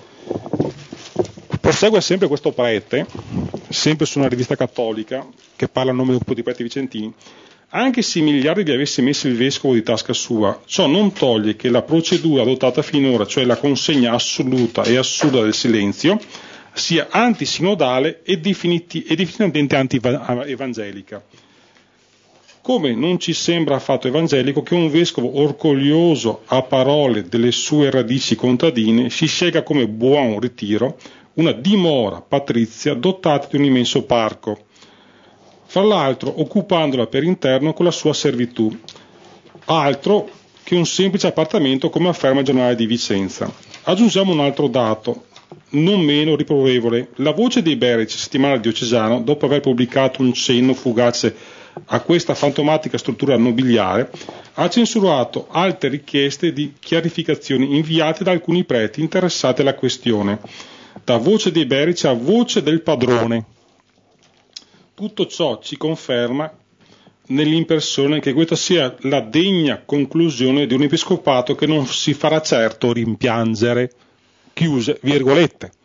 Prosegue sempre questo prete, sempre su una rivista cattolica, che parla a nome di un gruppo di preti vicentini. Anche se miliardi li avesse messi il vescovo di tasca sua, ciò non toglie che la procedura adottata finora, cioè la consegna assoluta e assurda del silenzio, sia antisinodale e definitivamente anti-evangelica. Come non ci sembra affatto evangelico che un vescovo orgoglioso a parole delle sue radici contadine si scelga come buon ritiro una dimora patrizia dotata di un immenso parco, fra l'altro occupandola per interno con la sua servitù, altro che un semplice appartamento come afferma il giornale di Vicenza. Aggiungiamo un altro dato, non meno riprovevole. La Voce dei Berici, settimanale diocesano, dopo aver pubblicato un cenno fugace a questa fantomatica struttura nobiliare, ha censurato altre richieste di chiarificazioni inviate da alcuni preti interessati alla questione, da Voce dei Berici a Voce del Padrone. Tutto ciò ci conferma nell'impressione che questa sia la degna conclusione di un episcopato che non si farà certo rimpiangere, chiuse virgolette.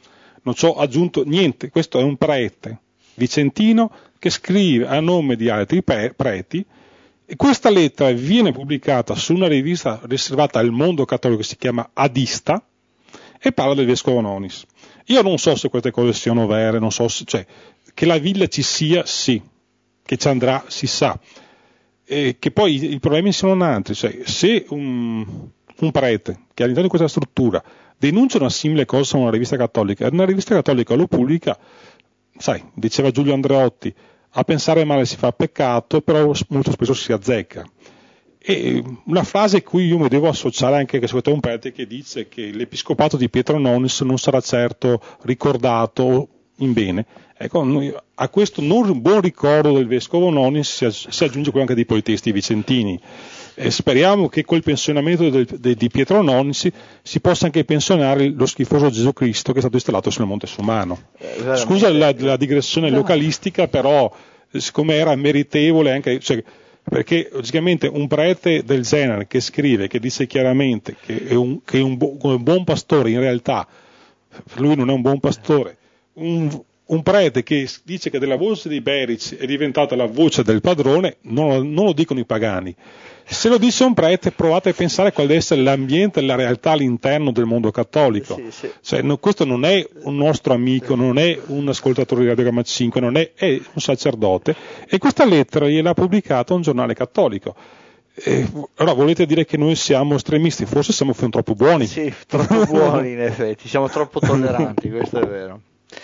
non ci ho aggiunto niente, questo è un prete vicentino che scrive a nome di altri preti, e questa lettera viene pubblicata su una rivista riservata al mondo cattolico che si chiama Adista e parla del vescovo Nonis. Io non so se queste cose siano vere, non so se, che la villa ci sia, sì, che ci andrà, si sa, e che poi i problemi sono altri, se un prete che all'interno di questa struttura denuncia una simile cosa a una rivista cattolica, e una rivista cattolica lo pubblica, diceva Giulio Andreotti, a pensare male si fa peccato, però molto spesso si azzecca. E una frase a cui io mi devo associare anche che secondo te è un prete che dice che l'episcopato di Pietro Nonis non sarà certo ricordato in bene. Ecco, a questo non buon ricordo del vescovo Nonis si aggiunge quello anche dei poetesti vicentini. E speriamo che col pensionamento di Pietro Nonis si possa anche pensionare lo schifoso Gesù Cristo che è stato installato sul Monte Sumano. Scusa la digressione localistica, però siccome era meritevole anche, perché logicamente un prete del genere che scrive, che dice chiaramente che è un buon pastore, in realtà lui non è un buon pastore, un prete che dice che della voce dei Berici è diventata la voce del padrone, non lo dicono i pagani. Se lo dice un prete, provate a pensare qual deve essere l'ambiente e la realtà all'interno del mondo cattolico. Sì. Questo non è un nostro amico, non è un ascoltatore di Radiogramma 5, è un sacerdote, e questa lettera gliel'ha pubblicata un giornale cattolico. Allora volete dire che noi siamo estremisti? Forse siamo fin troppo buoni. Sì, troppo buoni in effetti, siamo troppo tolleranti, questo è vero.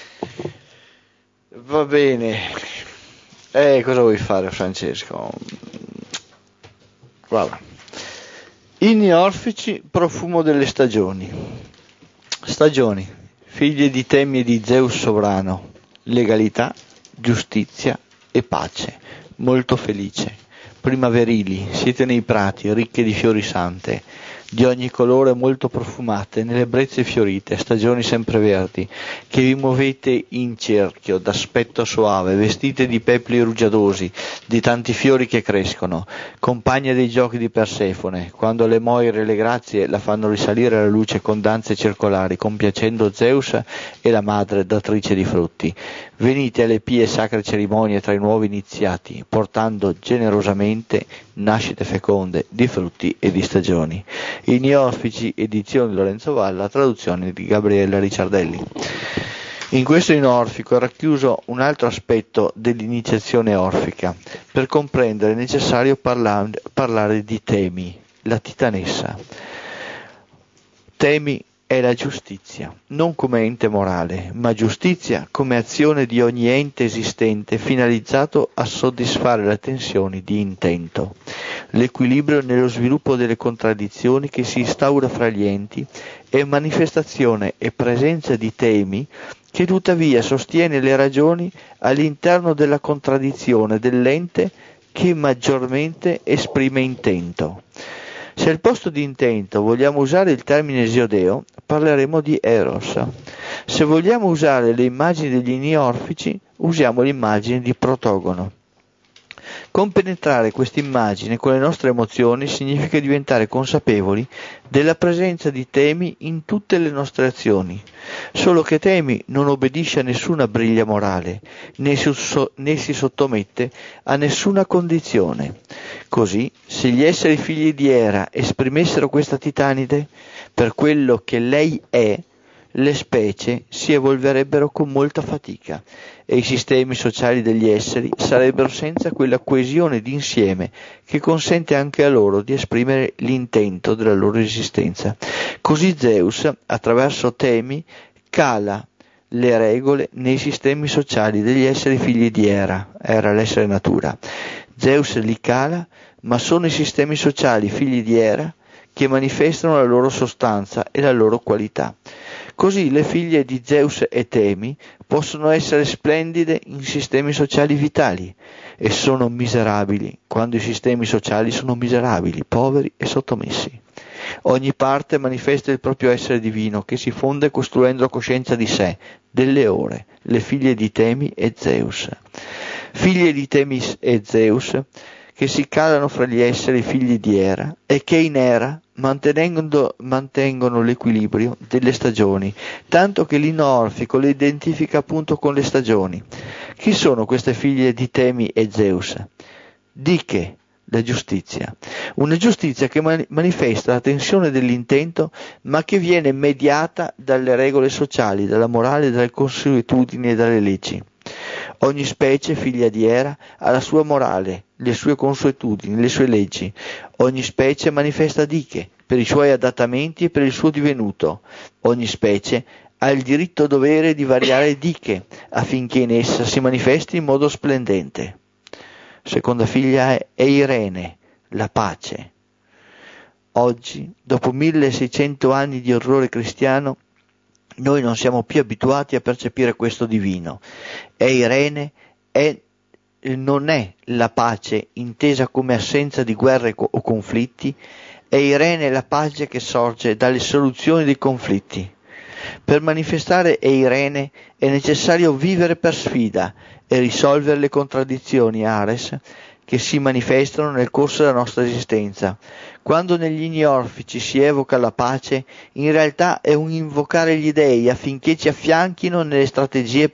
Va bene. Cosa vuoi fare, Francesco? Guarda. Inni orfici, profumo delle stagioni. Stagioni, figlie di Temi e di Zeus sovrano, legalità, giustizia e pace, molto felice. Primaverili, siete nei prati, ricche di fiori sante, di ogni colore molto profumate, nelle brezze fiorite, stagioni sempreverdi, che vi muovete in cerchio, d'aspetto soave, vestite di pepli rugiadosi, di tanti fiori che crescono, compagne dei giochi di Persefone, quando le Moire e le Grazie la fanno risalire alla luce con danze circolari, compiacendo Zeus e la madre datrice di frutti. Venite alle pie sacre cerimonie tra i nuovi iniziati, portando generosamente nascite feconde di frutti e di stagioni. I Neofici, edizione Lorenzo Valla, traduzione di Gabriella Ricciardelli. In questo inorfico è racchiuso un altro aspetto dell'iniziazione orfica. Per comprendere è necessario parlare di Temi, la titanessa. Temi è la giustizia, non come ente morale, ma giustizia come azione di ogni ente esistente finalizzato a soddisfare le tensioni di intento. L'equilibrio nello sviluppo delle contraddizioni che si instaura fra gli enti è manifestazione e presenza di Temi che tuttavia sostiene le ragioni all'interno della contraddizione dell'ente che maggiormente esprime intento. Se al posto di intento vogliamo usare il termine esiodeo, parleremo di eros. Se vogliamo usare le immagini degli neorfici, usiamo l'immagine di protogono. Compenetrare questa immagine con le nostre emozioni significa diventare consapevoli della presenza di Temi in tutte le nostre azioni, solo che Temi non obbedisce a nessuna briglia morale, né si sottomette a nessuna condizione. Così, se gli esseri figli di Era esprimessero questa titanide per quello che lei è, le specie si evolverebbero con molta fatica e i sistemi sociali degli esseri sarebbero senza quella coesione d'insieme che consente anche a loro di esprimere l'intento della loro esistenza. Così Zeus, attraverso Temi, cala le regole nei sistemi sociali degli esseri figli di Era l'essere natura. Zeus li cala, ma sono i sistemi sociali figli di Era che manifestano la loro sostanza e la loro qualità. Così le figlie di Zeus e Temi possono essere splendide in sistemi sociali vitali e sono miserabili quando i sistemi sociali sono miserabili, poveri e sottomessi. Ogni parte manifesta il proprio essere divino che si fonde costruendo la coscienza di sé, delle ore, le figlie di Temi e Zeus. Figlie di Temi e Zeus che si calano fra gli esseri figli di Era e che in Era mantengono l'equilibrio delle stagioni, tanto che l'Inno orfico le identifica appunto con le stagioni. Chi sono queste figlie di Temi e Zeus? Dike, la giustizia, una giustizia che manifesta la tensione dell'intento, ma che viene mediata dalle regole sociali, dalla morale, dalle consuetudini e dalle leggi. Ogni specie figlia di Era ha la sua morale, le sue consuetudini, le sue leggi. Ogni specie manifesta Dike per i suoi adattamenti e per il suo divenuto. Ogni specie ha il diritto-dovere di variare Dike affinché in essa si manifesti in modo splendente. Seconda figlia è Irene, la pace. Oggi, dopo 1600 anni di orrore cristiano, noi non siamo più abituati a percepire questo divino. E Irene non è la pace intesa come assenza di guerre o conflitti, è Irene la pace che sorge dalle soluzioni dei conflitti. Per manifestare Eirene è necessario vivere per sfida e risolvere le contraddizioni Ares che si manifestano nel corso della nostra esistenza. Quando negli inni orfici si evoca la pace, in realtà è un invocare gli dei affinché ci affianchino nelle strategie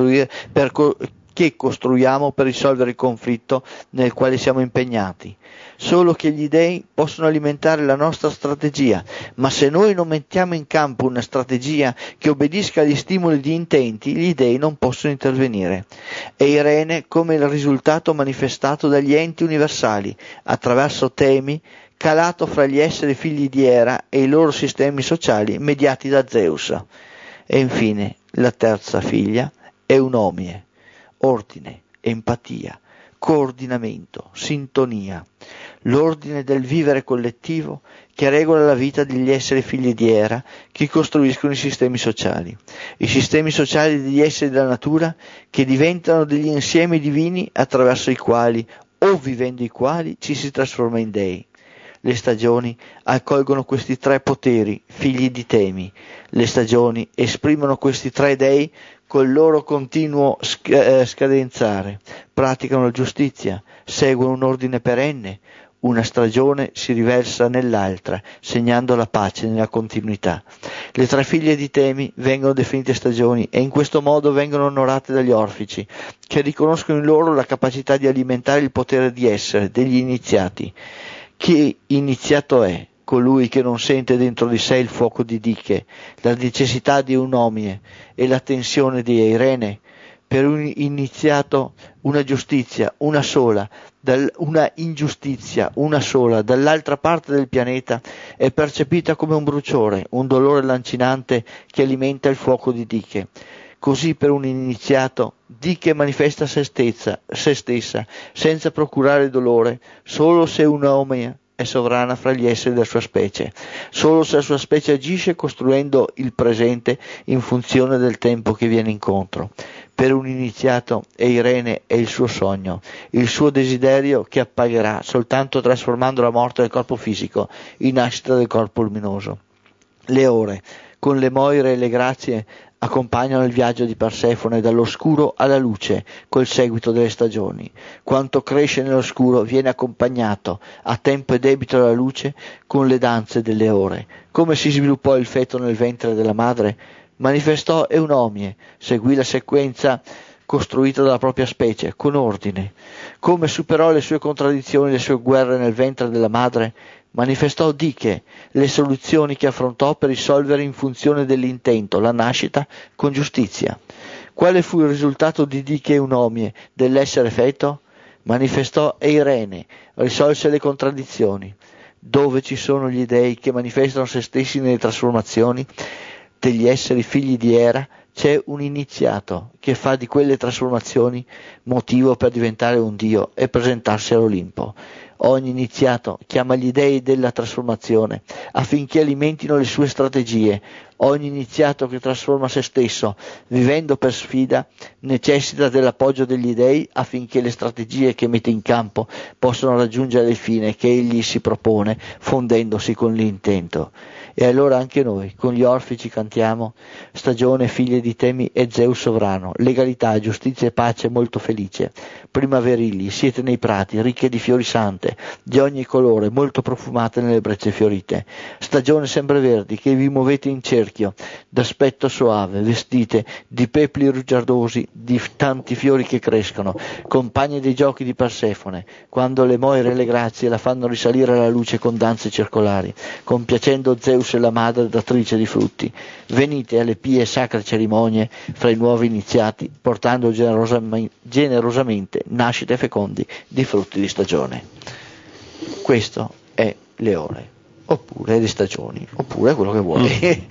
che costruiamo per risolvere il conflitto nel quale siamo impegnati. Solo che gli dei possono alimentare la nostra strategia, ma se noi non mettiamo in campo una strategia che obbedisca agli stimoli di intenti, gli dei non possono intervenire. E Irene come il risultato manifestato dagli enti universali, attraverso Temi, calato fra gli esseri figli di Era e i loro sistemi sociali mediati da Zeus. E infine la terza figlia è Eunomie, ordine, empatia, coordinamento, sintonia, l'ordine del vivere collettivo che regola la vita degli esseri figli di Era che costruiscono i sistemi sociali degli esseri della natura che diventano degli insiemi divini attraverso i quali o vivendo i quali ci si trasforma in dei. Le stagioni accolgono questi tre poteri, figli di Temi. Le stagioni esprimono questi tre dei col loro continuo scadenzare, praticano la giustizia, seguono un ordine perenne, una stagione si riversa nell'altra, segnando la pace nella continuità. Le tre figlie di Temi vengono definite stagioni e in questo modo vengono onorate dagli orfici, che riconoscono in loro la capacità di alimentare il potere di essere degli iniziati. Chi iniziato è? Colui che non sente dentro di sé il fuoco di Dike, la necessità di Eunomie e la tensione di Eirene. Per un iniziato una giustizia, una sola, una ingiustizia, una sola, dall'altra parte del pianeta è percepita come un bruciore, un dolore lancinante che alimenta il fuoco di Dike. Così per un iniziato Dike manifesta se stessa, senza procurare dolore, solo se Eunomie è sovrana fra gli esseri della sua specie, solo se la sua specie agisce costruendo il presente in funzione del tempo che viene incontro. Per un iniziato Eirene è il suo sogno, il suo desiderio che appagherà soltanto trasformando la morte del corpo fisico in nascita del corpo luminoso. Le ore, con le moire e le grazie, accompagnano il viaggio di Persefone dall'oscuro alla luce col seguito delle stagioni. Quanto cresce nell'oscuro viene accompagnato a tempo e debito dalla luce con le danze delle ore. Come si sviluppò il feto nel ventre della madre? Manifestò Eunomie, seguì la sequenza costruita dalla propria specie, con ordine. Come superò le sue contraddizioni, le sue guerre nel ventre della madre? Manifestò Dike, le soluzioni che affrontò per risolvere in funzione dell'intento, la nascita, con giustizia. Quale fu il risultato di Dike Eunomie, dell'essere feto? Manifestò Eirene, risolse le contraddizioni. Dove ci sono gli dei che manifestano se stessi nelle trasformazioni degli esseri figli di Era, c'è un iniziato che fa di quelle trasformazioni motivo per diventare un dio e presentarsi all'Olimpo. Ogni iniziato chiama gli dei della trasformazione affinché alimentino le sue strategie. Ogni iniziato che trasforma se stesso, vivendo per sfida, necessita dell'appoggio degli dei affinché le strategie che mette in campo possano raggiungere il fine che egli si propone, fondendosi con l'intento. E allora anche noi, con gli orfici cantiamo, stagione figlie di Temi e Zeus sovrano, legalità, giustizia e pace molto felice. Primaverili, siete nei prati, ricche di fiori sante, di ogni colore, molto profumate nelle brecce fiorite. Stagione sempreverdi, che vi muovete in cerchio, d'aspetto soave, vestite di pepli rugiardosi, di tanti fiori che crescono, compagne dei giochi di Persefone, quando le moire e le grazie la fanno risalire alla luce con danze circolari, compiacendo Zeus e la madre datrice di frutti. Venite alle pie e sacre cerimonie fra i nuovi iniziati, portando generosamente nascite fecondi di frutti di stagione. Questo è Leone, oppure le stagioni, oppure quello che vuoi.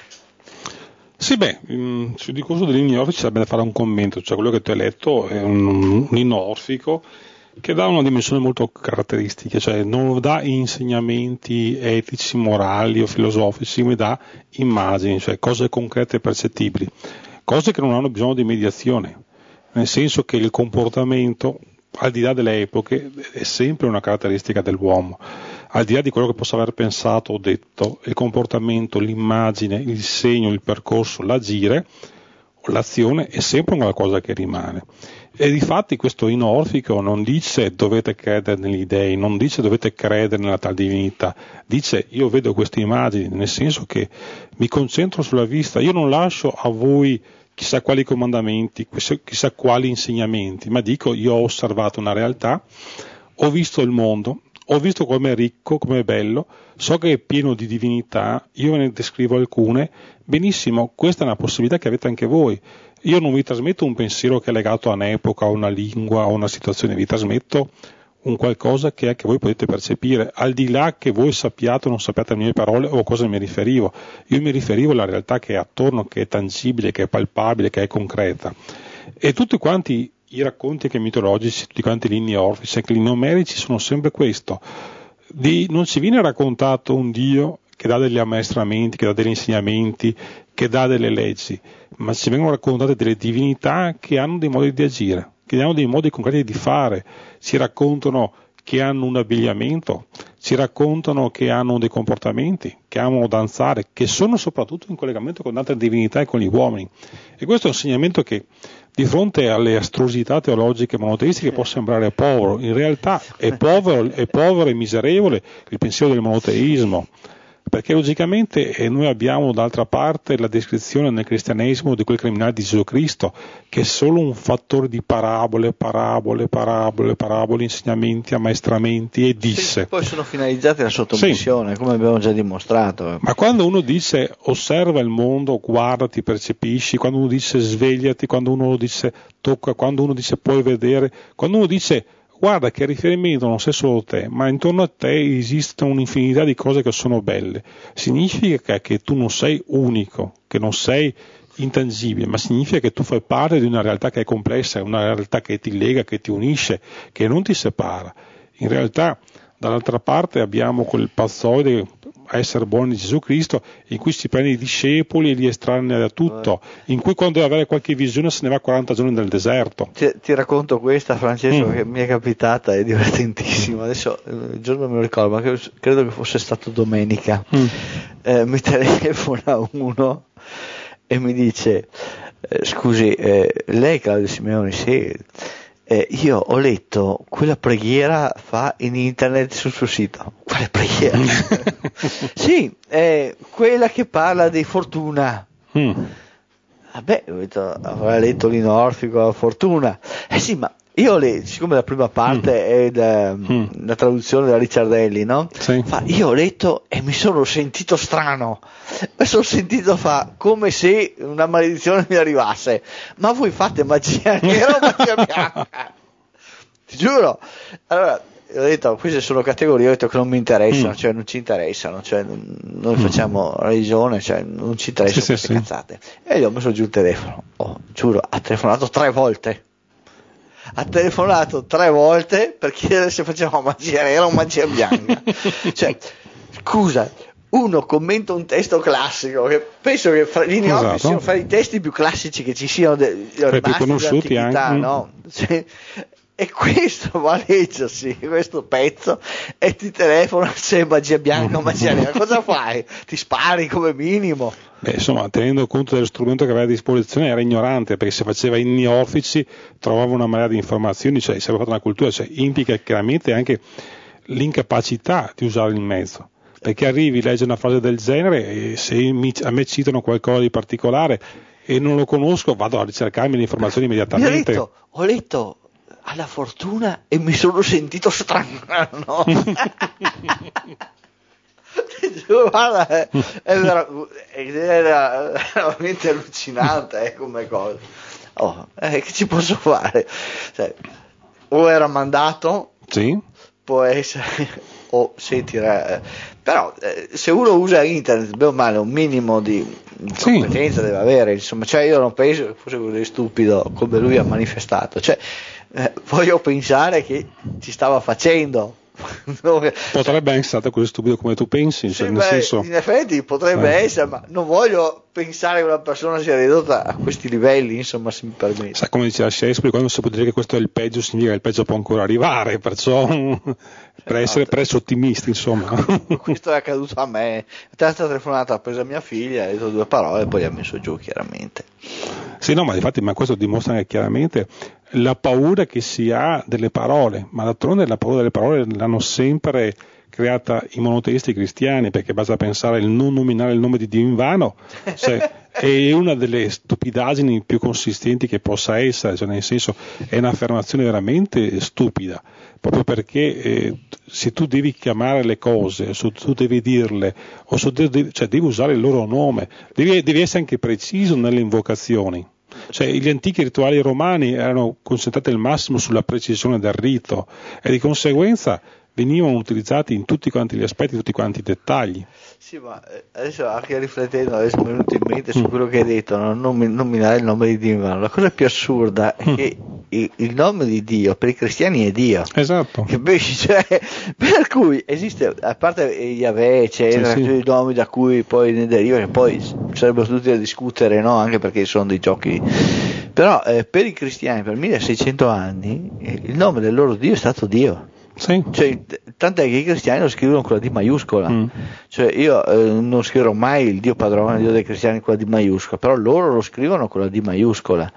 Sì, sul discorso degli inni orfici sarebbe da fare un commento, cioè quello che tu hai letto è un inno orfico che dà una dimensione molto caratteristica, cioè non dà insegnamenti etici, morali o filosofici, ma dà immagini, cioè cose concrete e percettibili, cose che non hanno bisogno di mediazione, nel senso che il comportamento, al di là delle epoche, è sempre una caratteristica dell'uomo, al di là di quello che possa aver pensato o detto, il comportamento, l'immagine, il segno, il percorso, l'agire o l'azione è sempre una cosa che rimane. E difatti questo inno orfico non dice dovete credere negli dei, non dice dovete credere nella tal divinità, dice io vedo queste immagini, nel senso che mi concentro sulla vista, io non lascio a voi chissà quali comandamenti, chissà quali insegnamenti, ma dico io ho osservato una realtà, ho visto il mondo, ho visto com'è ricco, com'è bello, so che è pieno di divinità, io ve ne descrivo alcune, benissimo, questa è una possibilità che avete anche voi. Io non vi trasmetto un pensiero che è legato a un'epoca, a una lingua, a una situazione, vi trasmetto un qualcosa che è che voi potete percepire, al di là che voi sappiate o non sappiate le mie parole o a cosa mi riferivo. Io mi riferivo alla realtà che è attorno, che è tangibile, che è palpabile, che è concreta. E tutti quanti i racconti anche mitologici, tutti quanti gli inni orfici, anche gli inni omerici sono sempre questo. Non ci viene raccontato un Dio che dà degli ammaestramenti, che dà degli insegnamenti, che dà delle leggi, ma ci vengono raccontate delle divinità che hanno dei modi di agire, che hanno dei modi concreti di fare, ci raccontano che hanno un abbigliamento, ci raccontano che hanno dei comportamenti, che amano danzare, che sono soprattutto in collegamento con altre divinità e con gli uomini. E questo è un insegnamento che di fronte alle astrosità teologiche monoteistiche può sembrare povero, in realtà è povero e miserevole il pensiero del monoteismo, perché logicamente noi abbiamo d'altra parte la descrizione nel cristianesimo di quel criminale di Gesù Cristo, che è solo un fattore di parabole, insegnamenti, ammaestramenti e disse. Sì, poi sono finalizzati alla sottomissione, sì, come abbiamo già dimostrato. Ma quando uno dice osserva il mondo, guardati, percepisci, quando uno dice svegliati, quando uno dice tocca, quando uno dice puoi vedere, quando uno dice guarda che il riferimento non sei solo te, ma intorno a te esiste un'infinità di cose che sono belle. Significa che tu non sei unico, che non sei intangibile, ma significa che tu fai parte di una realtà che è complessa, una realtà che ti lega, che ti unisce, che non ti separa. In realtà, dall'altra parte abbiamo quel pazzoide a essere buoni di Gesù Cristo, in cui si prende i discepoli e li estranea da tutto, in cui quando deve avere qualche visione se ne va 40 giorni nel deserto. Ti racconto questa, Francesco, che mi è capitata, è divertentissima. Adesso il giorno me lo ricordo, ma credo che fosse stato domenica. Mi telefona uno e mi dice scusi, lei Claudio Simeoni? Sì. Io ho letto quella preghiera fa in internet sul suo sito. Quale preghiera? Sì, quella che parla di fortuna. Vabbè, avrà letto l'Inno Orfico Fortuna. Sì, ma io siccome la prima parte è la traduzione da Ricciardelli, no? Sì. Io ho letto e mi sono sentito strano. Mi sono sentito come se una maledizione mi arrivasse. Ma voi fate magia nera o magia bianca? Ti giuro. Allora, ho detto, queste sono categorie, ho detto che non mi interessano, cioè non ci interessano, cioè noi facciamo religione, cioè non ci interessano queste cazzate. E gli ho messo giù il telefono. Giuro, ha telefonato 3 volte. Ha telefonato 3 volte per chiedere se facevamo magia nera o magia bianca. Cioè, scusa, uno commenta un testo classico, che penso che fra gli gnocchi siano fra i testi più classici che ci siano, più conosciuti anche. No? Cioè, e questo va a leggersi questo pezzo e ti telefona se è magia bianca o magia nera. Cosa fai? Ti spari come minimo? Beh, insomma, tenendo conto dello strumento che aveva a disposizione, era ignorante, perché se faceva inni orfici trovava una marea di informazioni, cioè si era fatta una cultura, cioè implica chiaramente anche l'incapacità di usare il mezzo, perché arrivi, leggi una frase del genere e se a me citano qualcosa di particolare e non lo conosco, vado a ricercarmi le informazioni immediatamente. Ho letto alla fortuna e mi sono sentito strano. Guarda, è veramente allucinante come cosa. Che ci posso fare? Cioè, o era mandato, sì, può essere, o senti, però se uno usa internet, bene o male, un minimo di competenza deve avere, insomma, cioè io non penso che fosse così stupido come lui ha manifestato, cioè voglio pensare che ci stava facendo. Potrebbe essere stato così stupido come tu pensi, sì, nel senso... in effetti potrebbe essere, ma non voglio pensare che una persona sia ridotta a questi livelli, insomma, se mi permette. Sai, come diceva Shakespeare, quando si può dire che questo è il peggio, significa che il peggio può ancora arrivare, perciò per essere presto ottimisti, insomma. Questo è accaduto a me. La terza telefonata ha preso mia figlia, ha detto 2 parole e poi li ha messo giù, chiaramente. Sì, no, ma infatti, ma questo dimostra anche chiaramente la paura che si ha delle parole, ma d'altronde la paura delle parole l'hanno sempre creata i monoteisti cristiani, perché basta pensare il non nominare il nome di Dio in vano, cioè, è una delle stupidaggini più consistenti che possa essere, cioè nel senso è un'affermazione veramente stupida, proprio perché se tu devi chiamare le cose, se tu devi dirle, o se devi usare il loro nome, devi essere anche preciso nelle invocazioni. Cioè, gli antichi rituali romani erano concentrati al massimo sulla precisione del rito e di conseguenza venivano utilizzati in tutti quanti gli aspetti, tutti quanti i dettagli. Sì, ma adesso anche riflettendo, adesso mi è venuto in mente su quello che hai detto, non nominare il nome di Dio, la cosa più assurda è che il nome di Dio per i cristiani è Dio. Esatto. Capisci? Cioè, per cui esiste, a parte Yahweh, eccetera, i nomi da cui poi ne deriva, che poi sarebbero tutti da discutere, no? Anche perché sono dei giochi. Però per i cristiani per 1600 anni il nome del loro Dio è stato Dio. Sì. Cioè, tant'è che i cristiani lo scrivono con la D maiuscola. Cioè io non scriverò mai il Dio padrone, il Dio dei cristiani con la D maiuscola, però loro lo scrivono con la D maiuscola.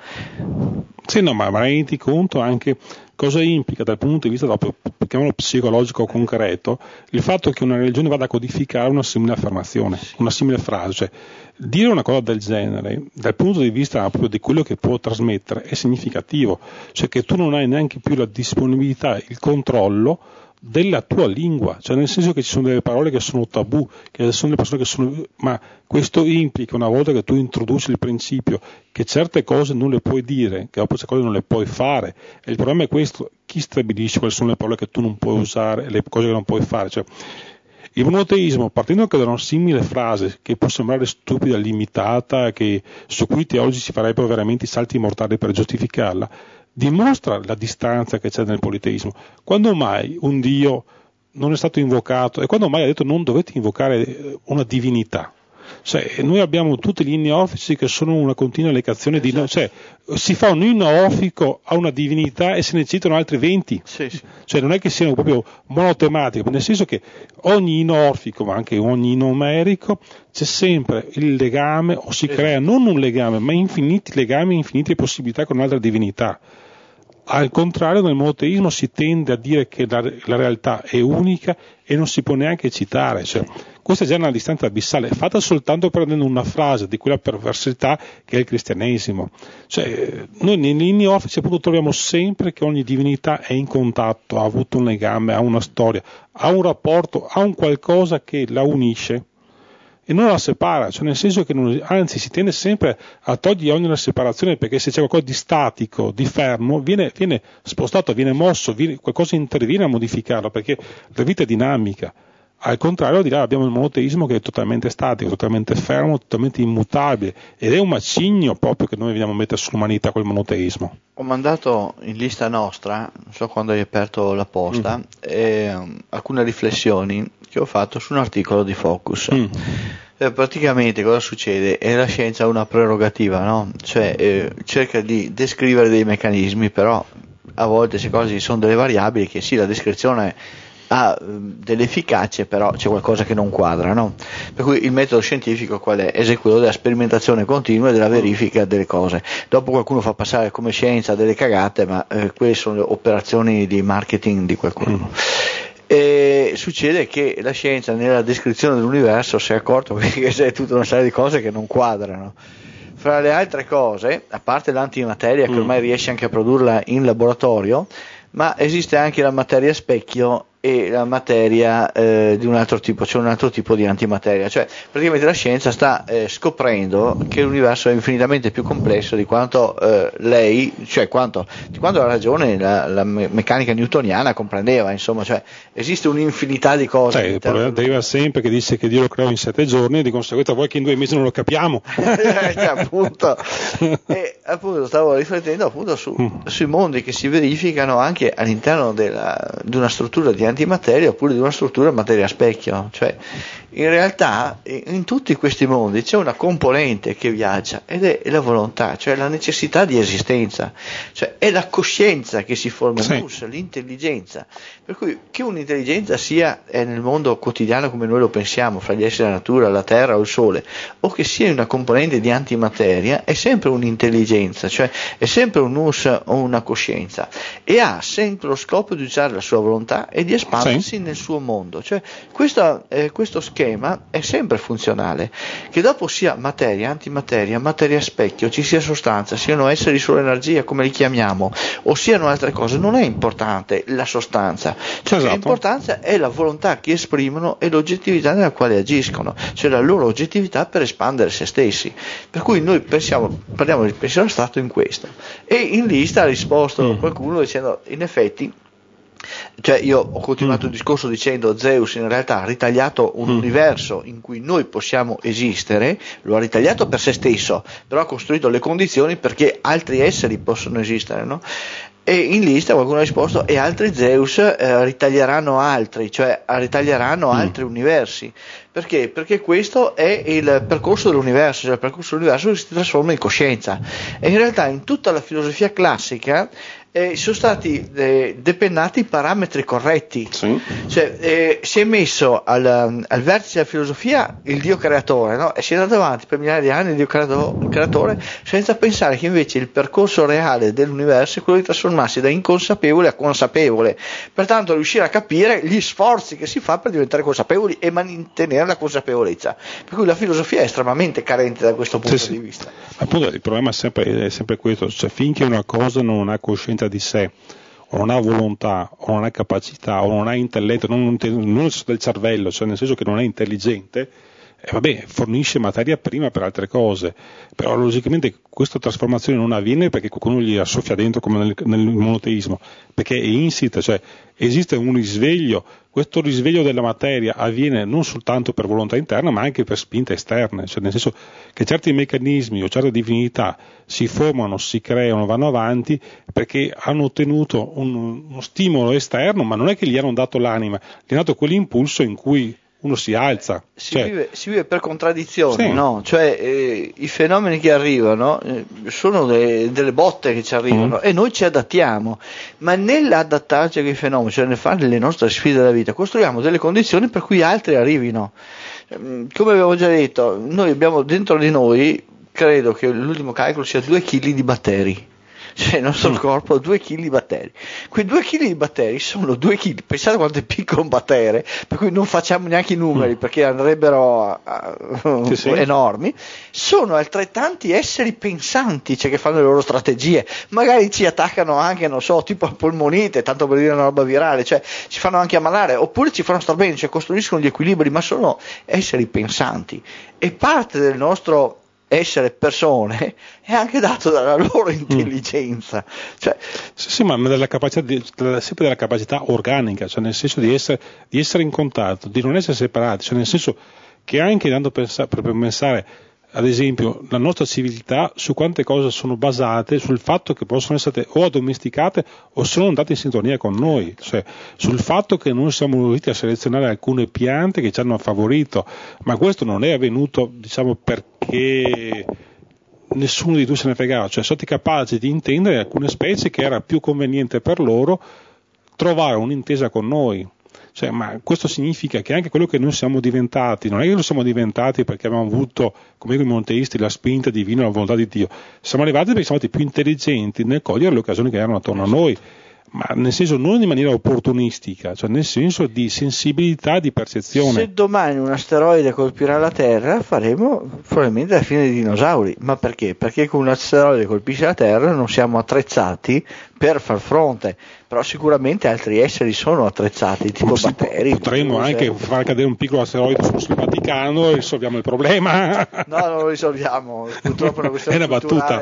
Sì, no, ma rendi conto anche cosa implica dal punto di vista proprio, chiamiamolo psicologico concreto, il fatto che una religione vada a codificare una simile affermazione, una simile frase, cioè dire una cosa del genere dal punto di vista proprio di quello che può trasmettere è significativo, cioè che tu non hai neanche più la disponibilità, il controllo della tua lingua, cioè nel senso che ci sono delle parole che sono tabù, che sono delle persone che sono, ma questo implica, una volta che tu introduci il principio che certe cose non le puoi dire, che dopo certe cose non le puoi fare, e il problema è questo: chi stabilisce quali sono le parole che tu non puoi usare e le cose che non puoi fare? Cioè, il monoteismo, partendo anche da una simile frase che può sembrare stupida, limitata, su cui teologi si farebbero veramente i salti mortali per giustificarla, dimostra la distanza che c'è nel politeismo. Quando mai un Dio non è stato invocato e quando mai ha detto non dovete invocare una divinità? Cioè, noi abbiamo tutti gli inni orfici che sono una continua elecazione di, cioè si fa un inno orfico a una divinità e se ne citano altri 20. Sì. Cioè non è che siano proprio monotematiche, nel senso che ogni inno orfico, ma anche ogni inno omerico, c'è sempre il legame, o si crea non un legame, ma infiniti legami, infinite possibilità con un'altra divinità. Al contrario, nel monoteismo si tende a dire che la realtà è unica e non si può neanche citare, cioè, questa è già una distanza abissale, fatta soltanto prendendo una frase di quella perversità che è il cristianesimo. Cioè, noi negli inni orfici appunto troviamo sempre che ogni divinità è in contatto, ha avuto un legame, ha una storia, ha un rapporto, ha un qualcosa che la unisce e non la separa, cioè nel senso che anzi si tende sempre a togliere ogni separazione, perché se c'è qualcosa di statico, di fermo, viene spostato, viene mosso, qualcosa interviene a modificarlo, perché la vita è dinamica. Al contrario, di là abbiamo il monoteismo che è totalmente statico, totalmente fermo, totalmente immutabile, ed è un macigno proprio che noi veniamo a mettere sull'umanità col monoteismo. Ho mandato in lista nostra, non so quando hai aperto la posta, alcune riflessioni che ho fatto su un articolo di Focus. Praticamente cosa succede? La scienza ha una prerogativa, no? Cioè cerca di descrivere dei meccanismi, però a volte ci sono delle variabili che sì, la descrizione ha dell'efficacia, però c'è qualcosa che non quadra, no? Per cui il metodo scientifico qual è? È quello della sperimentazione continua e della verifica delle cose. Dopo qualcuno fa passare come scienza delle cagate, ma quelle sono le operazioni di marketing di qualcuno. E succede che la scienza nella descrizione dell'universo si è accorto che c'è tutta una serie di cose che non quadrano. Fra le altre cose, a parte l'antimateria che ormai riesce anche a produrla in laboratorio, ma esiste anche la materia specchio e la materia di un altro tipo, cioè un altro tipo di antimateria. Cioè praticamente la scienza sta scoprendo che l'universo è infinitamente più complesso di quanto di quanto la ragione, la meccanica newtoniana comprendeva, insomma, cioè esiste un'infinità di cose. Il problema deriva sempre che dice che Dio lo creò in 7 giorni e di conseguenza vuoi che in 2 mesi non lo capiamo. appunto stavo riflettendo appunto sui mondi che si verificano anche all'interno di una struttura di antimateria oppure di una struttura materia specchio. Cioè in realtà in tutti questi mondi c'è una componente che viaggia ed è la volontà, cioè la necessità di esistenza, cioè è la coscienza che si forma, l'intelligenza. Per cui che un'intelligenza sia nel mondo quotidiano come noi lo pensiamo, fra gli esseri della natura, la terra o il sole, o che sia una componente di antimateria, è sempre un'intelligenza, cioè è sempre un us o una coscienza, e ha sempre lo scopo di usare la sua volontà e di espandersi nel suo mondo. Cioè questo schema è sempre funzionale, che dopo sia materia, antimateria, materia specchio, ci sia sostanza, siano esseri solo energia come li chiamiamo, o siano altre cose, non è importante la sostanza, cioè l'importanza è la volontà che esprimono e l'oggettività nella quale agiscono, cioè la loro oggettività per espandere se stessi. Per cui noi parliamo di pensiero astratto in questo, e in lista ha risposto qualcuno dicendo in effetti, cioè io ho continuato il discorso dicendo Zeus in realtà ha ritagliato un universo in cui noi possiamo esistere, lo ha ritagliato per se stesso, però ha costruito le condizioni perché altri esseri possono esistere, no? E in lista qualcuno ha risposto e altri Zeus ritaglieranno altri, cioè ritaglieranno altri universi. Perché? Perché questo è il percorso dell'universo, cioè il percorso dell'universo che si trasforma in coscienza. E in realtà in tutta la filosofia classica sono stati depennati i parametri corretti, cioè si è messo al vertice della filosofia il Dio creatore, no? E si è andato avanti per migliaia di anni il Dio creatore senza pensare che invece il percorso reale dell'universo è quello di trasformarsi da inconsapevole a consapevole, pertanto riuscire a capire gli sforzi che si fa per diventare consapevoli e mantenere la consapevolezza. Per cui la filosofia è estremamente carente da questo punto di vista. Appunto il problema è sempre questo, cioè finché una cosa non ha coscienza di sé, o non ha volontà, o non ha capacità, o non ha intelletto, non del cervello, cioè nel senso che non è intelligente, fornisce materia prima per altre cose, però logicamente questa trasformazione non avviene perché qualcuno gli soffia dentro come nel monoteismo, perché è insita, cioè esiste un risveglio. Questo risveglio della materia avviene non soltanto per volontà interna ma anche per spinte esterne, cioè nel senso che certi meccanismi o certe divinità si formano, si creano, vanno avanti perché hanno ottenuto uno stimolo esterno, ma non è che gli hanno dato l'anima, gli hanno dato quell'impulso in cui uno si alza. Si vive per contraddizioni, no? Cioè i fenomeni che arrivano sono delle botte che ci arrivano e noi ci adattiamo, ma nell'adattarci a quei fenomeni, cioè nel fare le nostre sfide della vita, costruiamo delle condizioni per cui altri arrivino. Come avevo già detto, noi abbiamo dentro di noi, credo che l'ultimo calcolo sia 2 kg di batteri. Cioè il nostro corpo ha 2 kg di batteri. Quei 2 kg di batteri sono 2 kg, pensate quanto è piccolo un battere, per cui non facciamo neanche i numeri perché andrebbero enormi. Sono altrettanti esseri pensanti, cioè che fanno le loro strategie, magari ci attaccano anche, non so, tipo a polmonite, tanto per dire una roba virale, cioè ci fanno anche ammalare, oppure ci fanno star bene, cioè costruiscono gli equilibri, ma sono esseri pensanti, e parte del nostro essere persone è anche dato dalla loro intelligenza, cioè, sì, ma sempre della capacità organica, cioè nel senso di essere in contatto, di non essere separati, cioè nel senso che anche andando per pensare ad esempio la nostra civiltà su quante cose sono basate sul fatto che possono essere o addomesticate o sono andate in sintonia con noi, cioè sul fatto che noi siamo riusciti a selezionare alcune piante che ci hanno favorito, ma questo non è avvenuto diciamo perché nessuno di tu se ne fregava, cioè sono stati capaci di intendere alcune specie che era più conveniente per loro trovare un'intesa con noi. Cioè, ma questo significa che anche quello che noi siamo diventati, non è che lo siamo diventati perché abbiamo avuto, come i monoteisti, la spinta divina, la volontà di Dio, siamo arrivati perché siamo stati più intelligenti nel cogliere le occasioni che erano attorno a noi, ma nel senso non in maniera opportunistica, cioè nel senso di sensibilità, di percezione. Se domani un asteroide colpirà la Terra, faremo probabilmente la fine dei dinosauri. Ma perché? Perché con un asteroide colpisce la Terra non siamo attrezzati per far fronte, però sicuramente altri esseri sono attrezzati, tipo batteri. Potremmo anche far cadere un piccolo asteroide sul Vaticano e risolviamo il problema. No, non lo risolviamo, purtroppo è una questione è una battuta.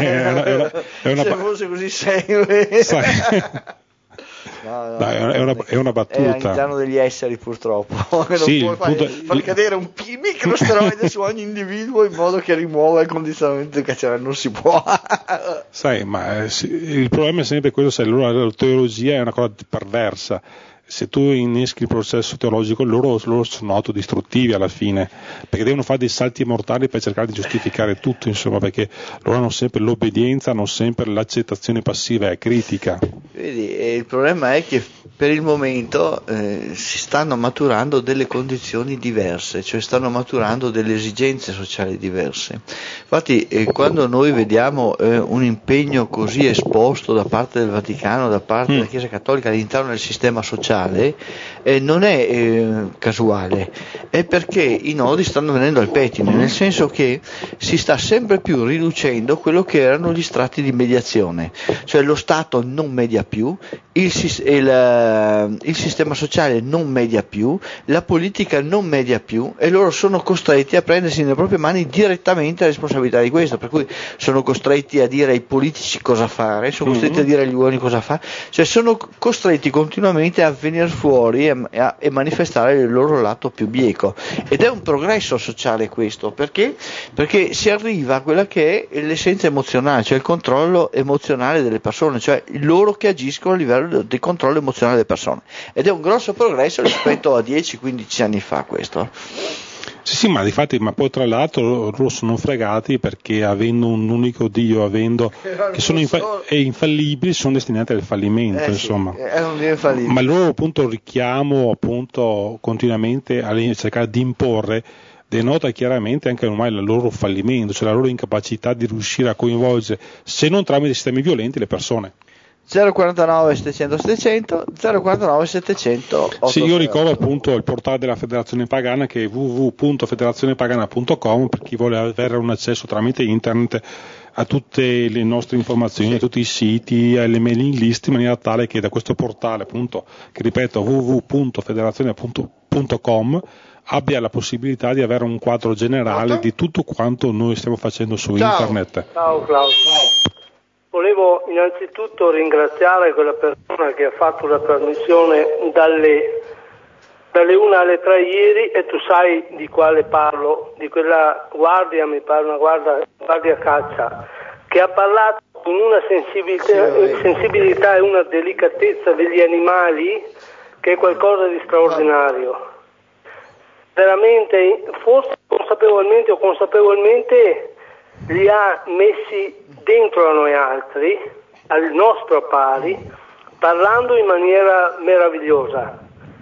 Se fosse così semplice. No, è una battuta. È all'interno degli esseri, purtroppo. Non sì, puoi far cadere un microasteroide su ogni individuo in modo che rimuova il condizionamento che c'è, non si può. Sai, ma il problema è sempre quello, se la teologia è una cosa perversa. Se tu inneschi il processo teologico, loro sono autodistruttivi alla fine, perché devono fare dei salti mortali per cercare di giustificare tutto, insomma, perché loro hanno sempre l'obbedienza, hanno sempre l'accettazione passiva e critica. Vedi, il problema è che per il momento si stanno maturando delle condizioni diverse, cioè stanno maturando delle esigenze sociali diverse. Infatti quando noi vediamo un impegno così esposto da parte del Vaticano, da parte della Chiesa Cattolica all'interno del sistema sociale, non è casuale, è perché i nodi stanno venendo al pettine, nel senso che si sta sempre più riducendo quello che erano gli strati di mediazione, cioè lo Stato non media più, il sistema sociale non media più, la politica non media più, e loro sono costretti a prendersi nelle proprie mani direttamente la responsabilità di questo, per cui sono costretti a dire ai politici cosa fare, sono costretti a dire agli uomini cosa fare, cioè sono costretti continuamente a venire fuori e manifestare il loro lato più bieco, ed è un progresso sociale questo, perché si arriva a quella che è l'essenza emozionale, cioè il controllo emozionale delle persone, cioè loro che agiscono a livello di controllo emozionale delle persone, ed è un grosso progresso rispetto a 10-15 anni fa questo. Sì, ma difatti, ma poi tra l'altro loro sono fregati perché avendo un unico Dio, che sono infallibili, sono destinati al fallimento, insomma. Ma il loro appunto richiamo appunto continuamente a cercare di imporre denota chiaramente anche ormai il loro fallimento, cioè la loro incapacità di riuscire a coinvolgere, se non tramite sistemi violenti, le persone. 049 700 700 049 700 800. Sì, io ricordo appunto il portale della Federazione Pagana, che è www.federazionepagana.com, per chi vuole avere un accesso tramite internet a tutte le nostre informazioni, a tutti i siti, alle mailing list, in maniera tale che da questo portale, appunto, che ripeto www.federazione.com, abbia la possibilità di avere un quadro generale di tutto quanto noi stiamo facendo su internet. Ciao Claudio. Volevo innanzitutto ringraziare quella persona che ha fatto la trasmissione dalle 1 alle 3 ieri, e tu sai di quale parlo, di quella guardia, mi pare una guardia caccia, che ha parlato con una sensibilità e una delicatezza degli animali che è qualcosa di straordinario. Veramente, forse consapevolmente o consapevolmente, li ha messi dentro a noi altri, al nostro pari, parlando in maniera meravigliosa.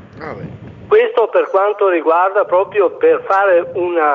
Questo per quanto riguarda proprio per fare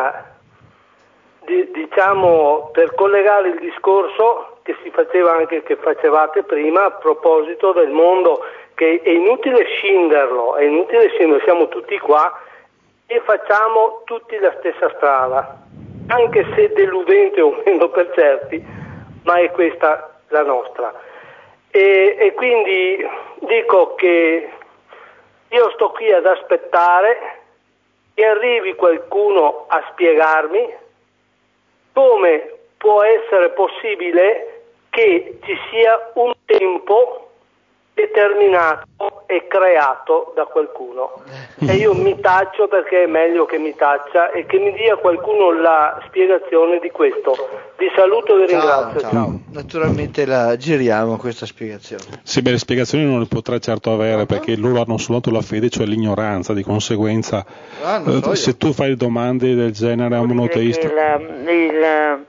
per collegare il discorso che si faceva anche, che facevate prima, a proposito del mondo, che è inutile scinderlo, siamo tutti qua e facciamo tutti la stessa strada, anche se deludente o meno per certi, ma è questa la nostra. E quindi dico che io sto qui ad aspettare che arrivi qualcuno a spiegarmi come può essere possibile che ci sia un tempo determinato e creato da qualcuno, e io mi taccio, perché è meglio che mi taccia e che mi dia qualcuno la spiegazione di questo. Vi saluto e vi ringrazio. Ciao. Naturalmente la giriamo questa spiegazione. Sì, le spiegazioni non le potrà certo avere, perché loro hanno soltanto la fede, cioè l'ignoranza, di conseguenza se tu fai domande del genere a un monoteista,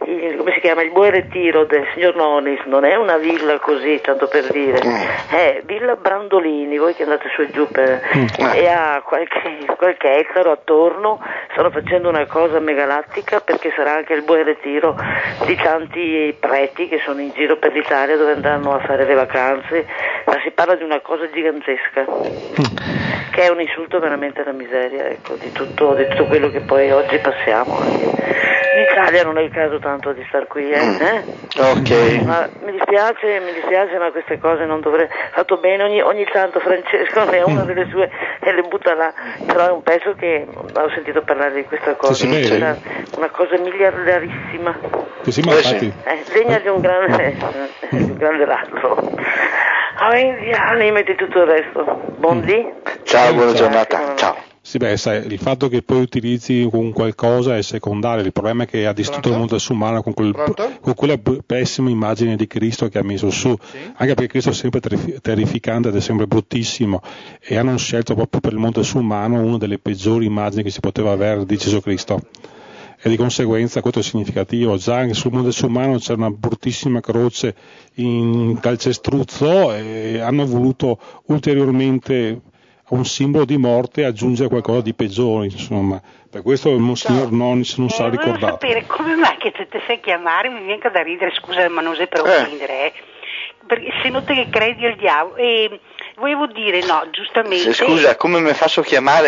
come si chiama, il Buen Retiro del signor Nonis non è una villa così, tanto per dire, è Villa Brandolini, voi che andate su e giù e ha qualche ettaro attorno, stanno facendo una cosa megalattica, perché sarà anche il Buen Retiro di tanti preti che sono in giro per l'Italia dove andranno a fare le vacanze, ma si parla di una cosa gigantesca, che è un insulto veramente alla miseria, ecco, di tutto quello che poi oggi passiamo. In Italia non è il caso tanto di star qui, Ok. Ma mi dispiace, ma queste cose non dovrei. Fatto bene ogni tanto Francesco ne è una delle sue e le butta là, però è un pezzo che ho sentito parlare di questa cosa, una cosa miliardarissima. Sì, ma infatti. Degna di un grande ladro. Indiani, metti tutto il resto. Buon dì. Ciao, buona giornata. Ciao. Sì, sai, il fatto che poi utilizzi con qualcosa è secondario, il problema è che ha distrutto il mondo musulmano con quella pessima immagine di Cristo che ha messo su, anche perché Cristo è sempre terrificante ed è sempre bruttissimo, e hanno scelto proprio per il mondo musulmano una delle peggiori immagini che si poteva avere di Gesù Cristo, e di conseguenza questo è significativo. Già anche sul mondo musulmano c'è una bruttissima croce in calcestruzzo e hanno voluto ulteriormente un simbolo di morte aggiunge qualcosa di peggiore, insomma. Per questo il Monsignor Nonis non sa ricordare. Volevo sapere come mai che te sai chiamare, mi viene da ridere, scusa, ma non sei per offendere, perché se non te che credi al diavolo, e volevo dire, no, giustamente. Scusa, come mi faccio chiamare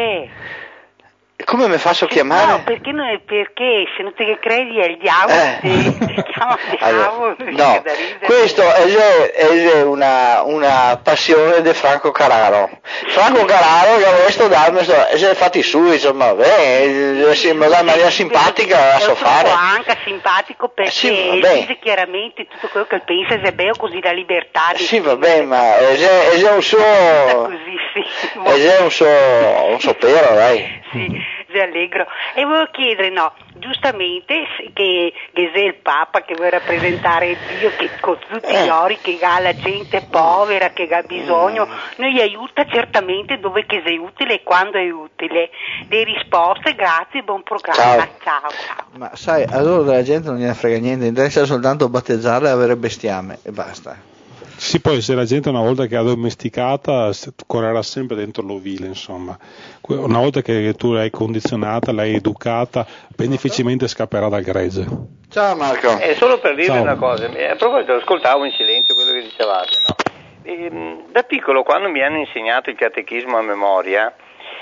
Come mi faccio chiamare? No, perché se non te che credi è il diavolo, ti chiama diavolo. No, questo è una passione di Franco Carraro. Franco Carraro che questo darmi è fatti su, insomma, in maniera simpatica la so fare. Anche simpatico perché dice chiaramente tutto quello che pensa, se è bello così la libertà di. Sì, vabbè, ma è un suo. Così, sì. È un suo pero, dai. Sì. Allegro. E volevo chiedere, giustamente che è il Papa che vuole rappresentare Dio, che con tutti gli ori che ha la gente povera che ha bisogno, noi aiuta certamente dove che è utile e quando è utile. Le risposte, grazie, buon programma. Ciao. Ma sai, allora della gente non gliene frega niente, interessa soltanto battezzarla e avere bestiame e basta. Sì, poi se la gente una volta che è addomesticata correrà sempre dentro l'ovile, insomma. Una volta che tu l'hai condizionata, l'hai educata, ben difficilmente scapperà dal gregge. Ciao Marco. Solo per dirvi una cosa, a proposito, ascoltavo in silenzio quello che dicevate, no? Da piccolo, quando mi hanno insegnato il catechismo a memoria,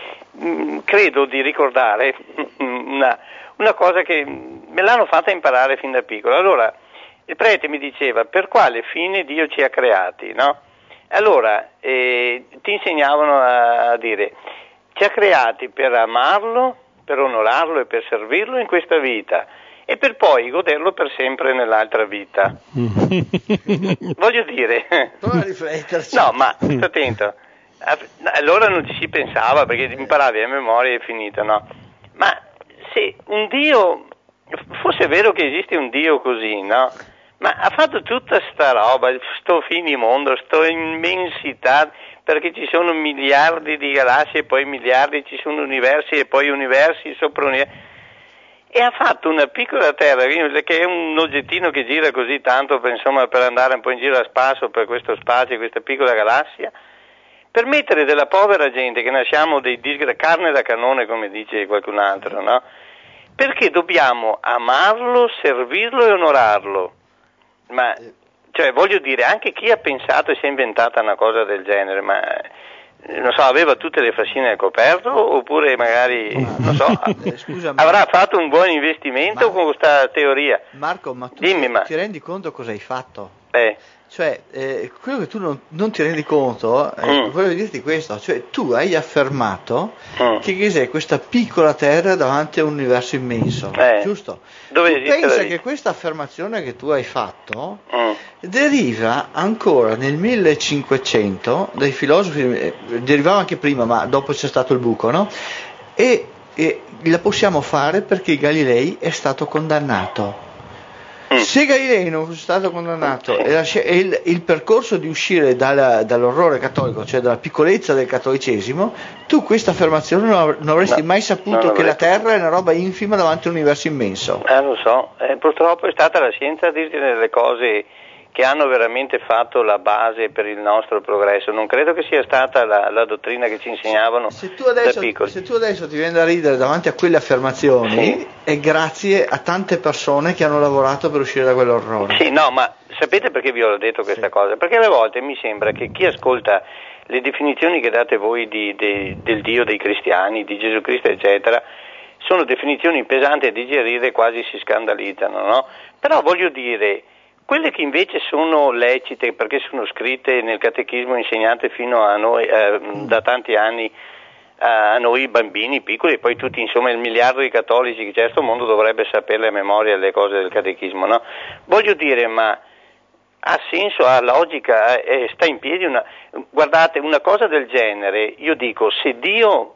credo di ricordare una cosa che me l'hanno fatta imparare fin da piccolo. Allora, il prete mi diceva per quale fine Dio ci ha creati, no? Allora ti insegnavano a dire ci ha creati per amarlo, per onorarlo e per servirlo in questa vita e per poi goderlo per sempre nell'altra vita. Voglio dire, prova a rifletterci. No, ma sta attento, allora non ci si pensava perché imparavi a memoria e è finita, no? Ma se un Dio, fosse vero che esiste un Dio così, no? Ma ha fatto tutta sta roba, sto finimondo, sto immensità, perché ci sono miliardi di galassie e poi miliardi, ci sono universi e poi universi sopra universi, e ha fatto una piccola terra, che è un oggettino che gira così tanto per andare un po' in giro a spasso per questo spazio, questa piccola galassia, per mettere della povera gente che nasciamo carne da cannone, come dice qualcun altro, no? Perché dobbiamo amarlo, servirlo e onorarlo. Ma, cioè, voglio dire, anche chi ha pensato e si è inventata una cosa del genere, ma, non so, aveva tutte le fascine al coperto, oppure magari, non so, avrà fatto un buon investimento con questa teoria. Marco, ma tu ti rendi conto cosa hai fatto? Cioè, quello che tu non ti rendi conto, voglio dirti questo, cioè tu hai affermato che cos'è questa piccola terra davanti a un universo immenso, giusto? Pensa che questa affermazione che tu hai fatto deriva ancora nel 1500 dai filosofi, derivava anche prima, ma dopo c'è stato il buco, no? E la possiamo fare perché Galilei è stato condannato. Se Se Galileo fosse stato condannato e il percorso di uscire dall'orrore cattolico, cioè dalla piccolezza del cattolicesimo, tu questa affermazione non avresti mai saputo che la Terra è una roba infima davanti a un universo immenso. Lo so, purtroppo è stata la scienza a dirti delle cose che hanno veramente fatto la base per il nostro progresso. Non credo che sia stata la dottrina che ci insegnavano da piccoli. Se tu adesso ti vieni da ridere davanti a quelle affermazioni, è grazie a tante persone che hanno lavorato per uscire da quell'orrore. Sì, no, ma sapete perché vi ho detto questa cosa? Perché alle volte mi sembra che chi ascolta le definizioni che date voi del Dio dei cristiani, di Gesù Cristo, eccetera, sono definizioni pesanti a digerire, quasi si scandalizzano, no? Però voglio dire, quelle che invece sono lecite perché sono scritte nel catechismo insegnate fino a noi da tanti anni a noi bambini piccoli, e poi tutti, insomma, il miliardo di cattolici che c'è in questo mondo dovrebbe sapere a memoria le cose del catechismo, no? Voglio dire, ma ha senso, ha logica, sta in piedi guardate, una cosa del genere. Io dico, se Dio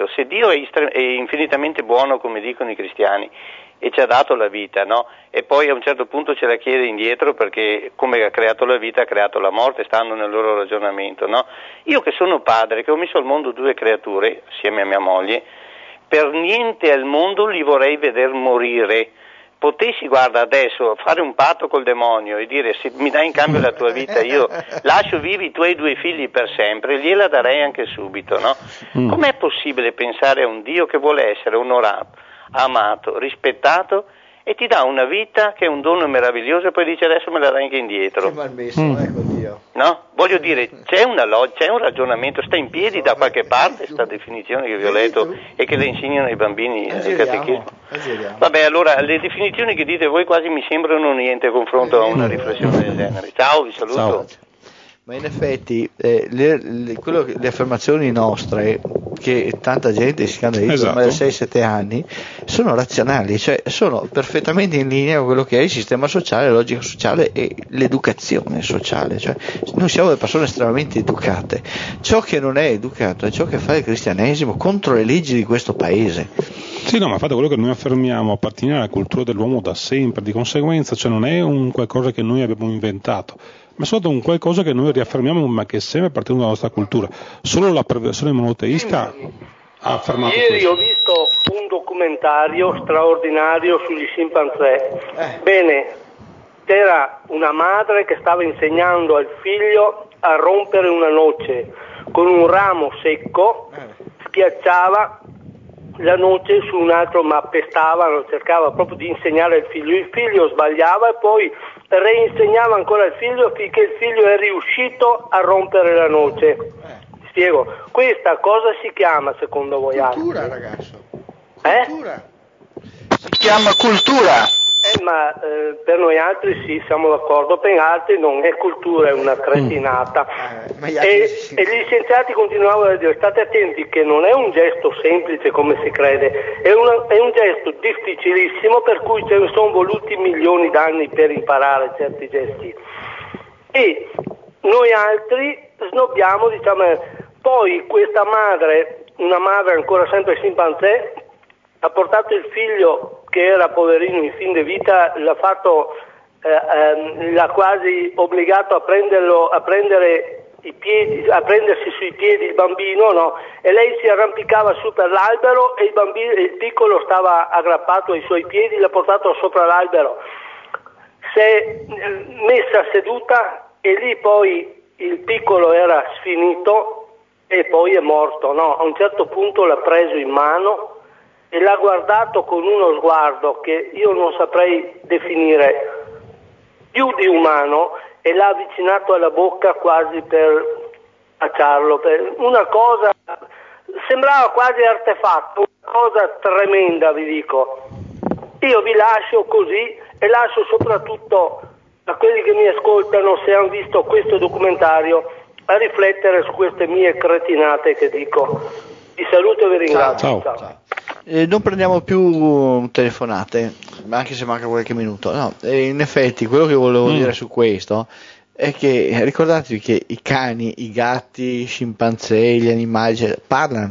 è infinitamente buono, come dicono i cristiani, e ci ha dato la vita, no? E poi a un certo punto ce la chiede indietro, perché come ha creato la vita ha creato la morte, stanno nel loro ragionamento, no? Io che sono padre, che ho messo al mondo 2 creature assieme a mia moglie, per niente al mondo li vorrei veder morire. Potessi, guarda, adesso fare un patto col demonio e dire: se mi dai in cambio la tua vita, io lascio vivi i tuoi 2 figli per sempre, gliela darei anche subito, no? Com'è possibile pensare a un Dio che vuole essere onorato, amato, rispettato, e ti dà una vita che è un dono meraviglioso, e poi dice: adesso me la dai anche indietro? Che malmesso, ecco Dio. No? Voglio dire, c'è un ragionamento, sta in piedi da qualche parte questa definizione che vi ho letto e che le insegnano i bambini al catechismo. Vabbè, allora, le definizioni che dite voi quasi mi sembrano niente a confronto a una riflessione del genere. Ciao, vi saluto. Ciao. Ma in effetti le affermazioni nostre, che tanta gente si scandalizza, ma da 6-7 anni, sono razionali, cioè sono perfettamente in linea con quello che è il sistema sociale, la logica sociale e l'educazione sociale. Cioè, noi siamo delle persone estremamente educate. Ciò che non è educato è ciò che fa il cristianesimo contro le leggi di questo paese. Sì, no, ma infatti quello che noi affermiamo appartiene alla cultura dell'uomo da sempre, di conseguenza, cioè non è un qualcosa che noi abbiamo inventato, ma è solo un qualcosa che noi riaffermiamo, ma che è sempre appartiene alla nostra cultura. Solo la perversione monoteista ha affermato Ieri questo. ho visto un documentario straordinario sugli scimpanzé. Bene, c'era una madre che stava insegnando al figlio a rompere una noce con un ramo secco, schiacciava la noce su un altro, ma pestava, cercava proprio di insegnare al figlio. Il figlio sbagliava e poi reinsegnava ancora al figlio finché il figlio è riuscito a rompere la noce. Spiego, questa cosa si chiama, secondo voi, cultura, ragazzo. Cultura. Si chiama cultura. Ma per noi altri sì, siamo d'accordo, per gli altri non è cultura, è una cretinata. E gli scienziati continuavano a dire: state attenti che non è un gesto semplice come si crede, è un gesto difficilissimo, per cui ce ne sono voluti milioni d'anni per imparare certi gesti. E noi altri snobbiamo, diciamo. Poi questa madre, una madre ancora sempre scimpanzé, ha portato il figlio che era poverino in fin de vita, l'ha quasi obbligato a prendere i piedi, a prendersi sui piedi il bambino, no? E lei si arrampicava su per l'albero e il piccolo stava aggrappato ai suoi piedi, l'ha portato sopra l'albero, si è messa seduta e lì poi il piccolo era sfinito e poi è morto, no? A un certo punto l'ha preso in mano e l'ha guardato con uno sguardo che io non saprei definire più di umano, e l'ha avvicinato alla bocca quasi per baciarlo. Una cosa, sembrava quasi artefatto, una cosa tremenda, vi dico. Io vi lascio così e lascio soprattutto a quelli che mi ascoltano, se hanno visto questo documentario, a riflettere su queste mie cretinate che dico. Vi saluto e vi ringrazio. Ciao. Non prendiamo più telefonate, anche se manca qualche minuto. No, in effetti quello che volevo dire su questo è che ricordatevi che i cani, i gatti, i scimpanzé, gli animali parlano.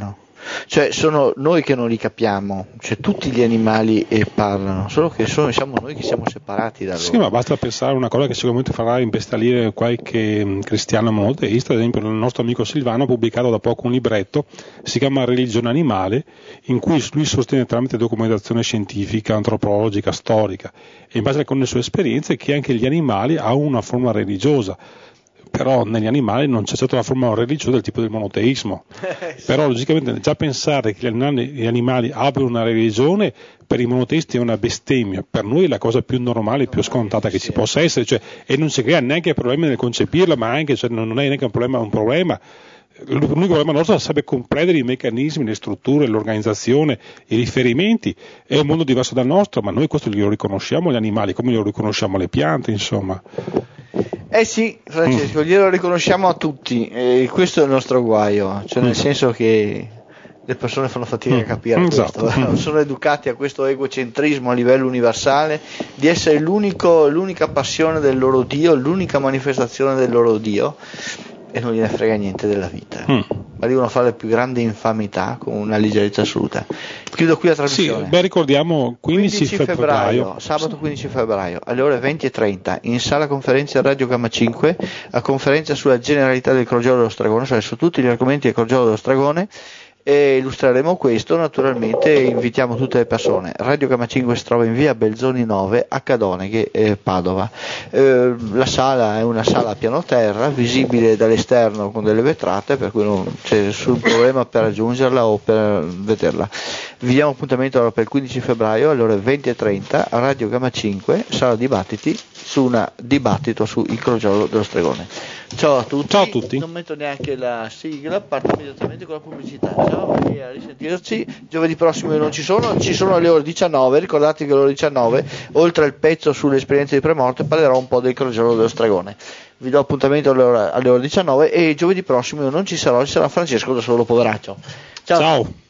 cioè sono noi che non li capiamo, cioè tutti gli animali parlano, solo che siamo noi che siamo separati da loro. Sì, ma basta pensare a una cosa che sicuramente farà imbestialire qualche cristiano monoteista. Ad esempio il nostro amico Silvano ha pubblicato da poco un libretto, si chiama Religione animale, in cui lui sostiene tramite documentazione scientifica, antropologica, storica e in base alle sue esperienze che anche gli animali hanno una forma religiosa. Però negli animali non c'è certo la forma religiosa del tipo del monoteismo. Sì. Però logicamente già pensare che gli animali abbiano una religione per i monoteisti è una bestemmia, per noi è la cosa più normale, più scontata che ci possa essere, cioè, e non si crea neanche problemi nel concepirla, ma anche non è neanche un problema. L'unico problema nostro sarebbe comprendere i meccanismi, le strutture, l'organizzazione, i riferimenti. È un mondo diverso dal nostro, ma noi questo glielo riconosciamo agli animali come glielo riconosciamo alle piante, insomma. Sì, Francesco, glielo riconosciamo a tutti, e questo è il nostro guaio, cioè nel senso che le persone fanno fatica a capire questo, sono educati a questo egocentrismo a livello universale di essere l'unica passione del loro Dio, l'unica manifestazione del loro Dio, e non gliene frega niente della vita, arrivano a fare le più grandi infamità con una leggerezza assoluta. Chiudo qui la trasmissione. Sì, ricordiamo 15 febbraio, sabato 15 febbraio alle ore 20:30 in sala conferenze Radio Gamma 5, a conferenza sulla generalità del crogiolo dello stregone, cioè su tutti gli argomenti del crogiolo dello stregone, e illustreremo questo. Naturalmente invitiamo tutte le persone. Radio Gamma 5 si trova in via Belzoni 9 a Cadoneghe, Padova. La sala è una sala a piano terra, visibile dall'esterno con delle vetrate, per cui non c'è nessun problema per raggiungerla o per vederla. Vi diamo appuntamento allora per il 15 febbraio alle ore 20:30 a Radio Gamma 5, sala dibattiti, su un dibattito sul crogiolo dello stregone. Ciao a tutti. Ciao a tutti. Non metto neanche la sigla, parto immediatamente con la pubblicità. Ciao e a risentirci. Giovedì prossimo io non ci sono alle ore 19. Ricordate che alle ore 19, oltre al pezzo sulle esperienze di premorte, parlerò un po' del crogiolo dello stregone. Vi do appuntamento alle ore 19 e giovedì prossimo io non ci sarò, ci sarà Francesco da solo, poveraccio. Ciao.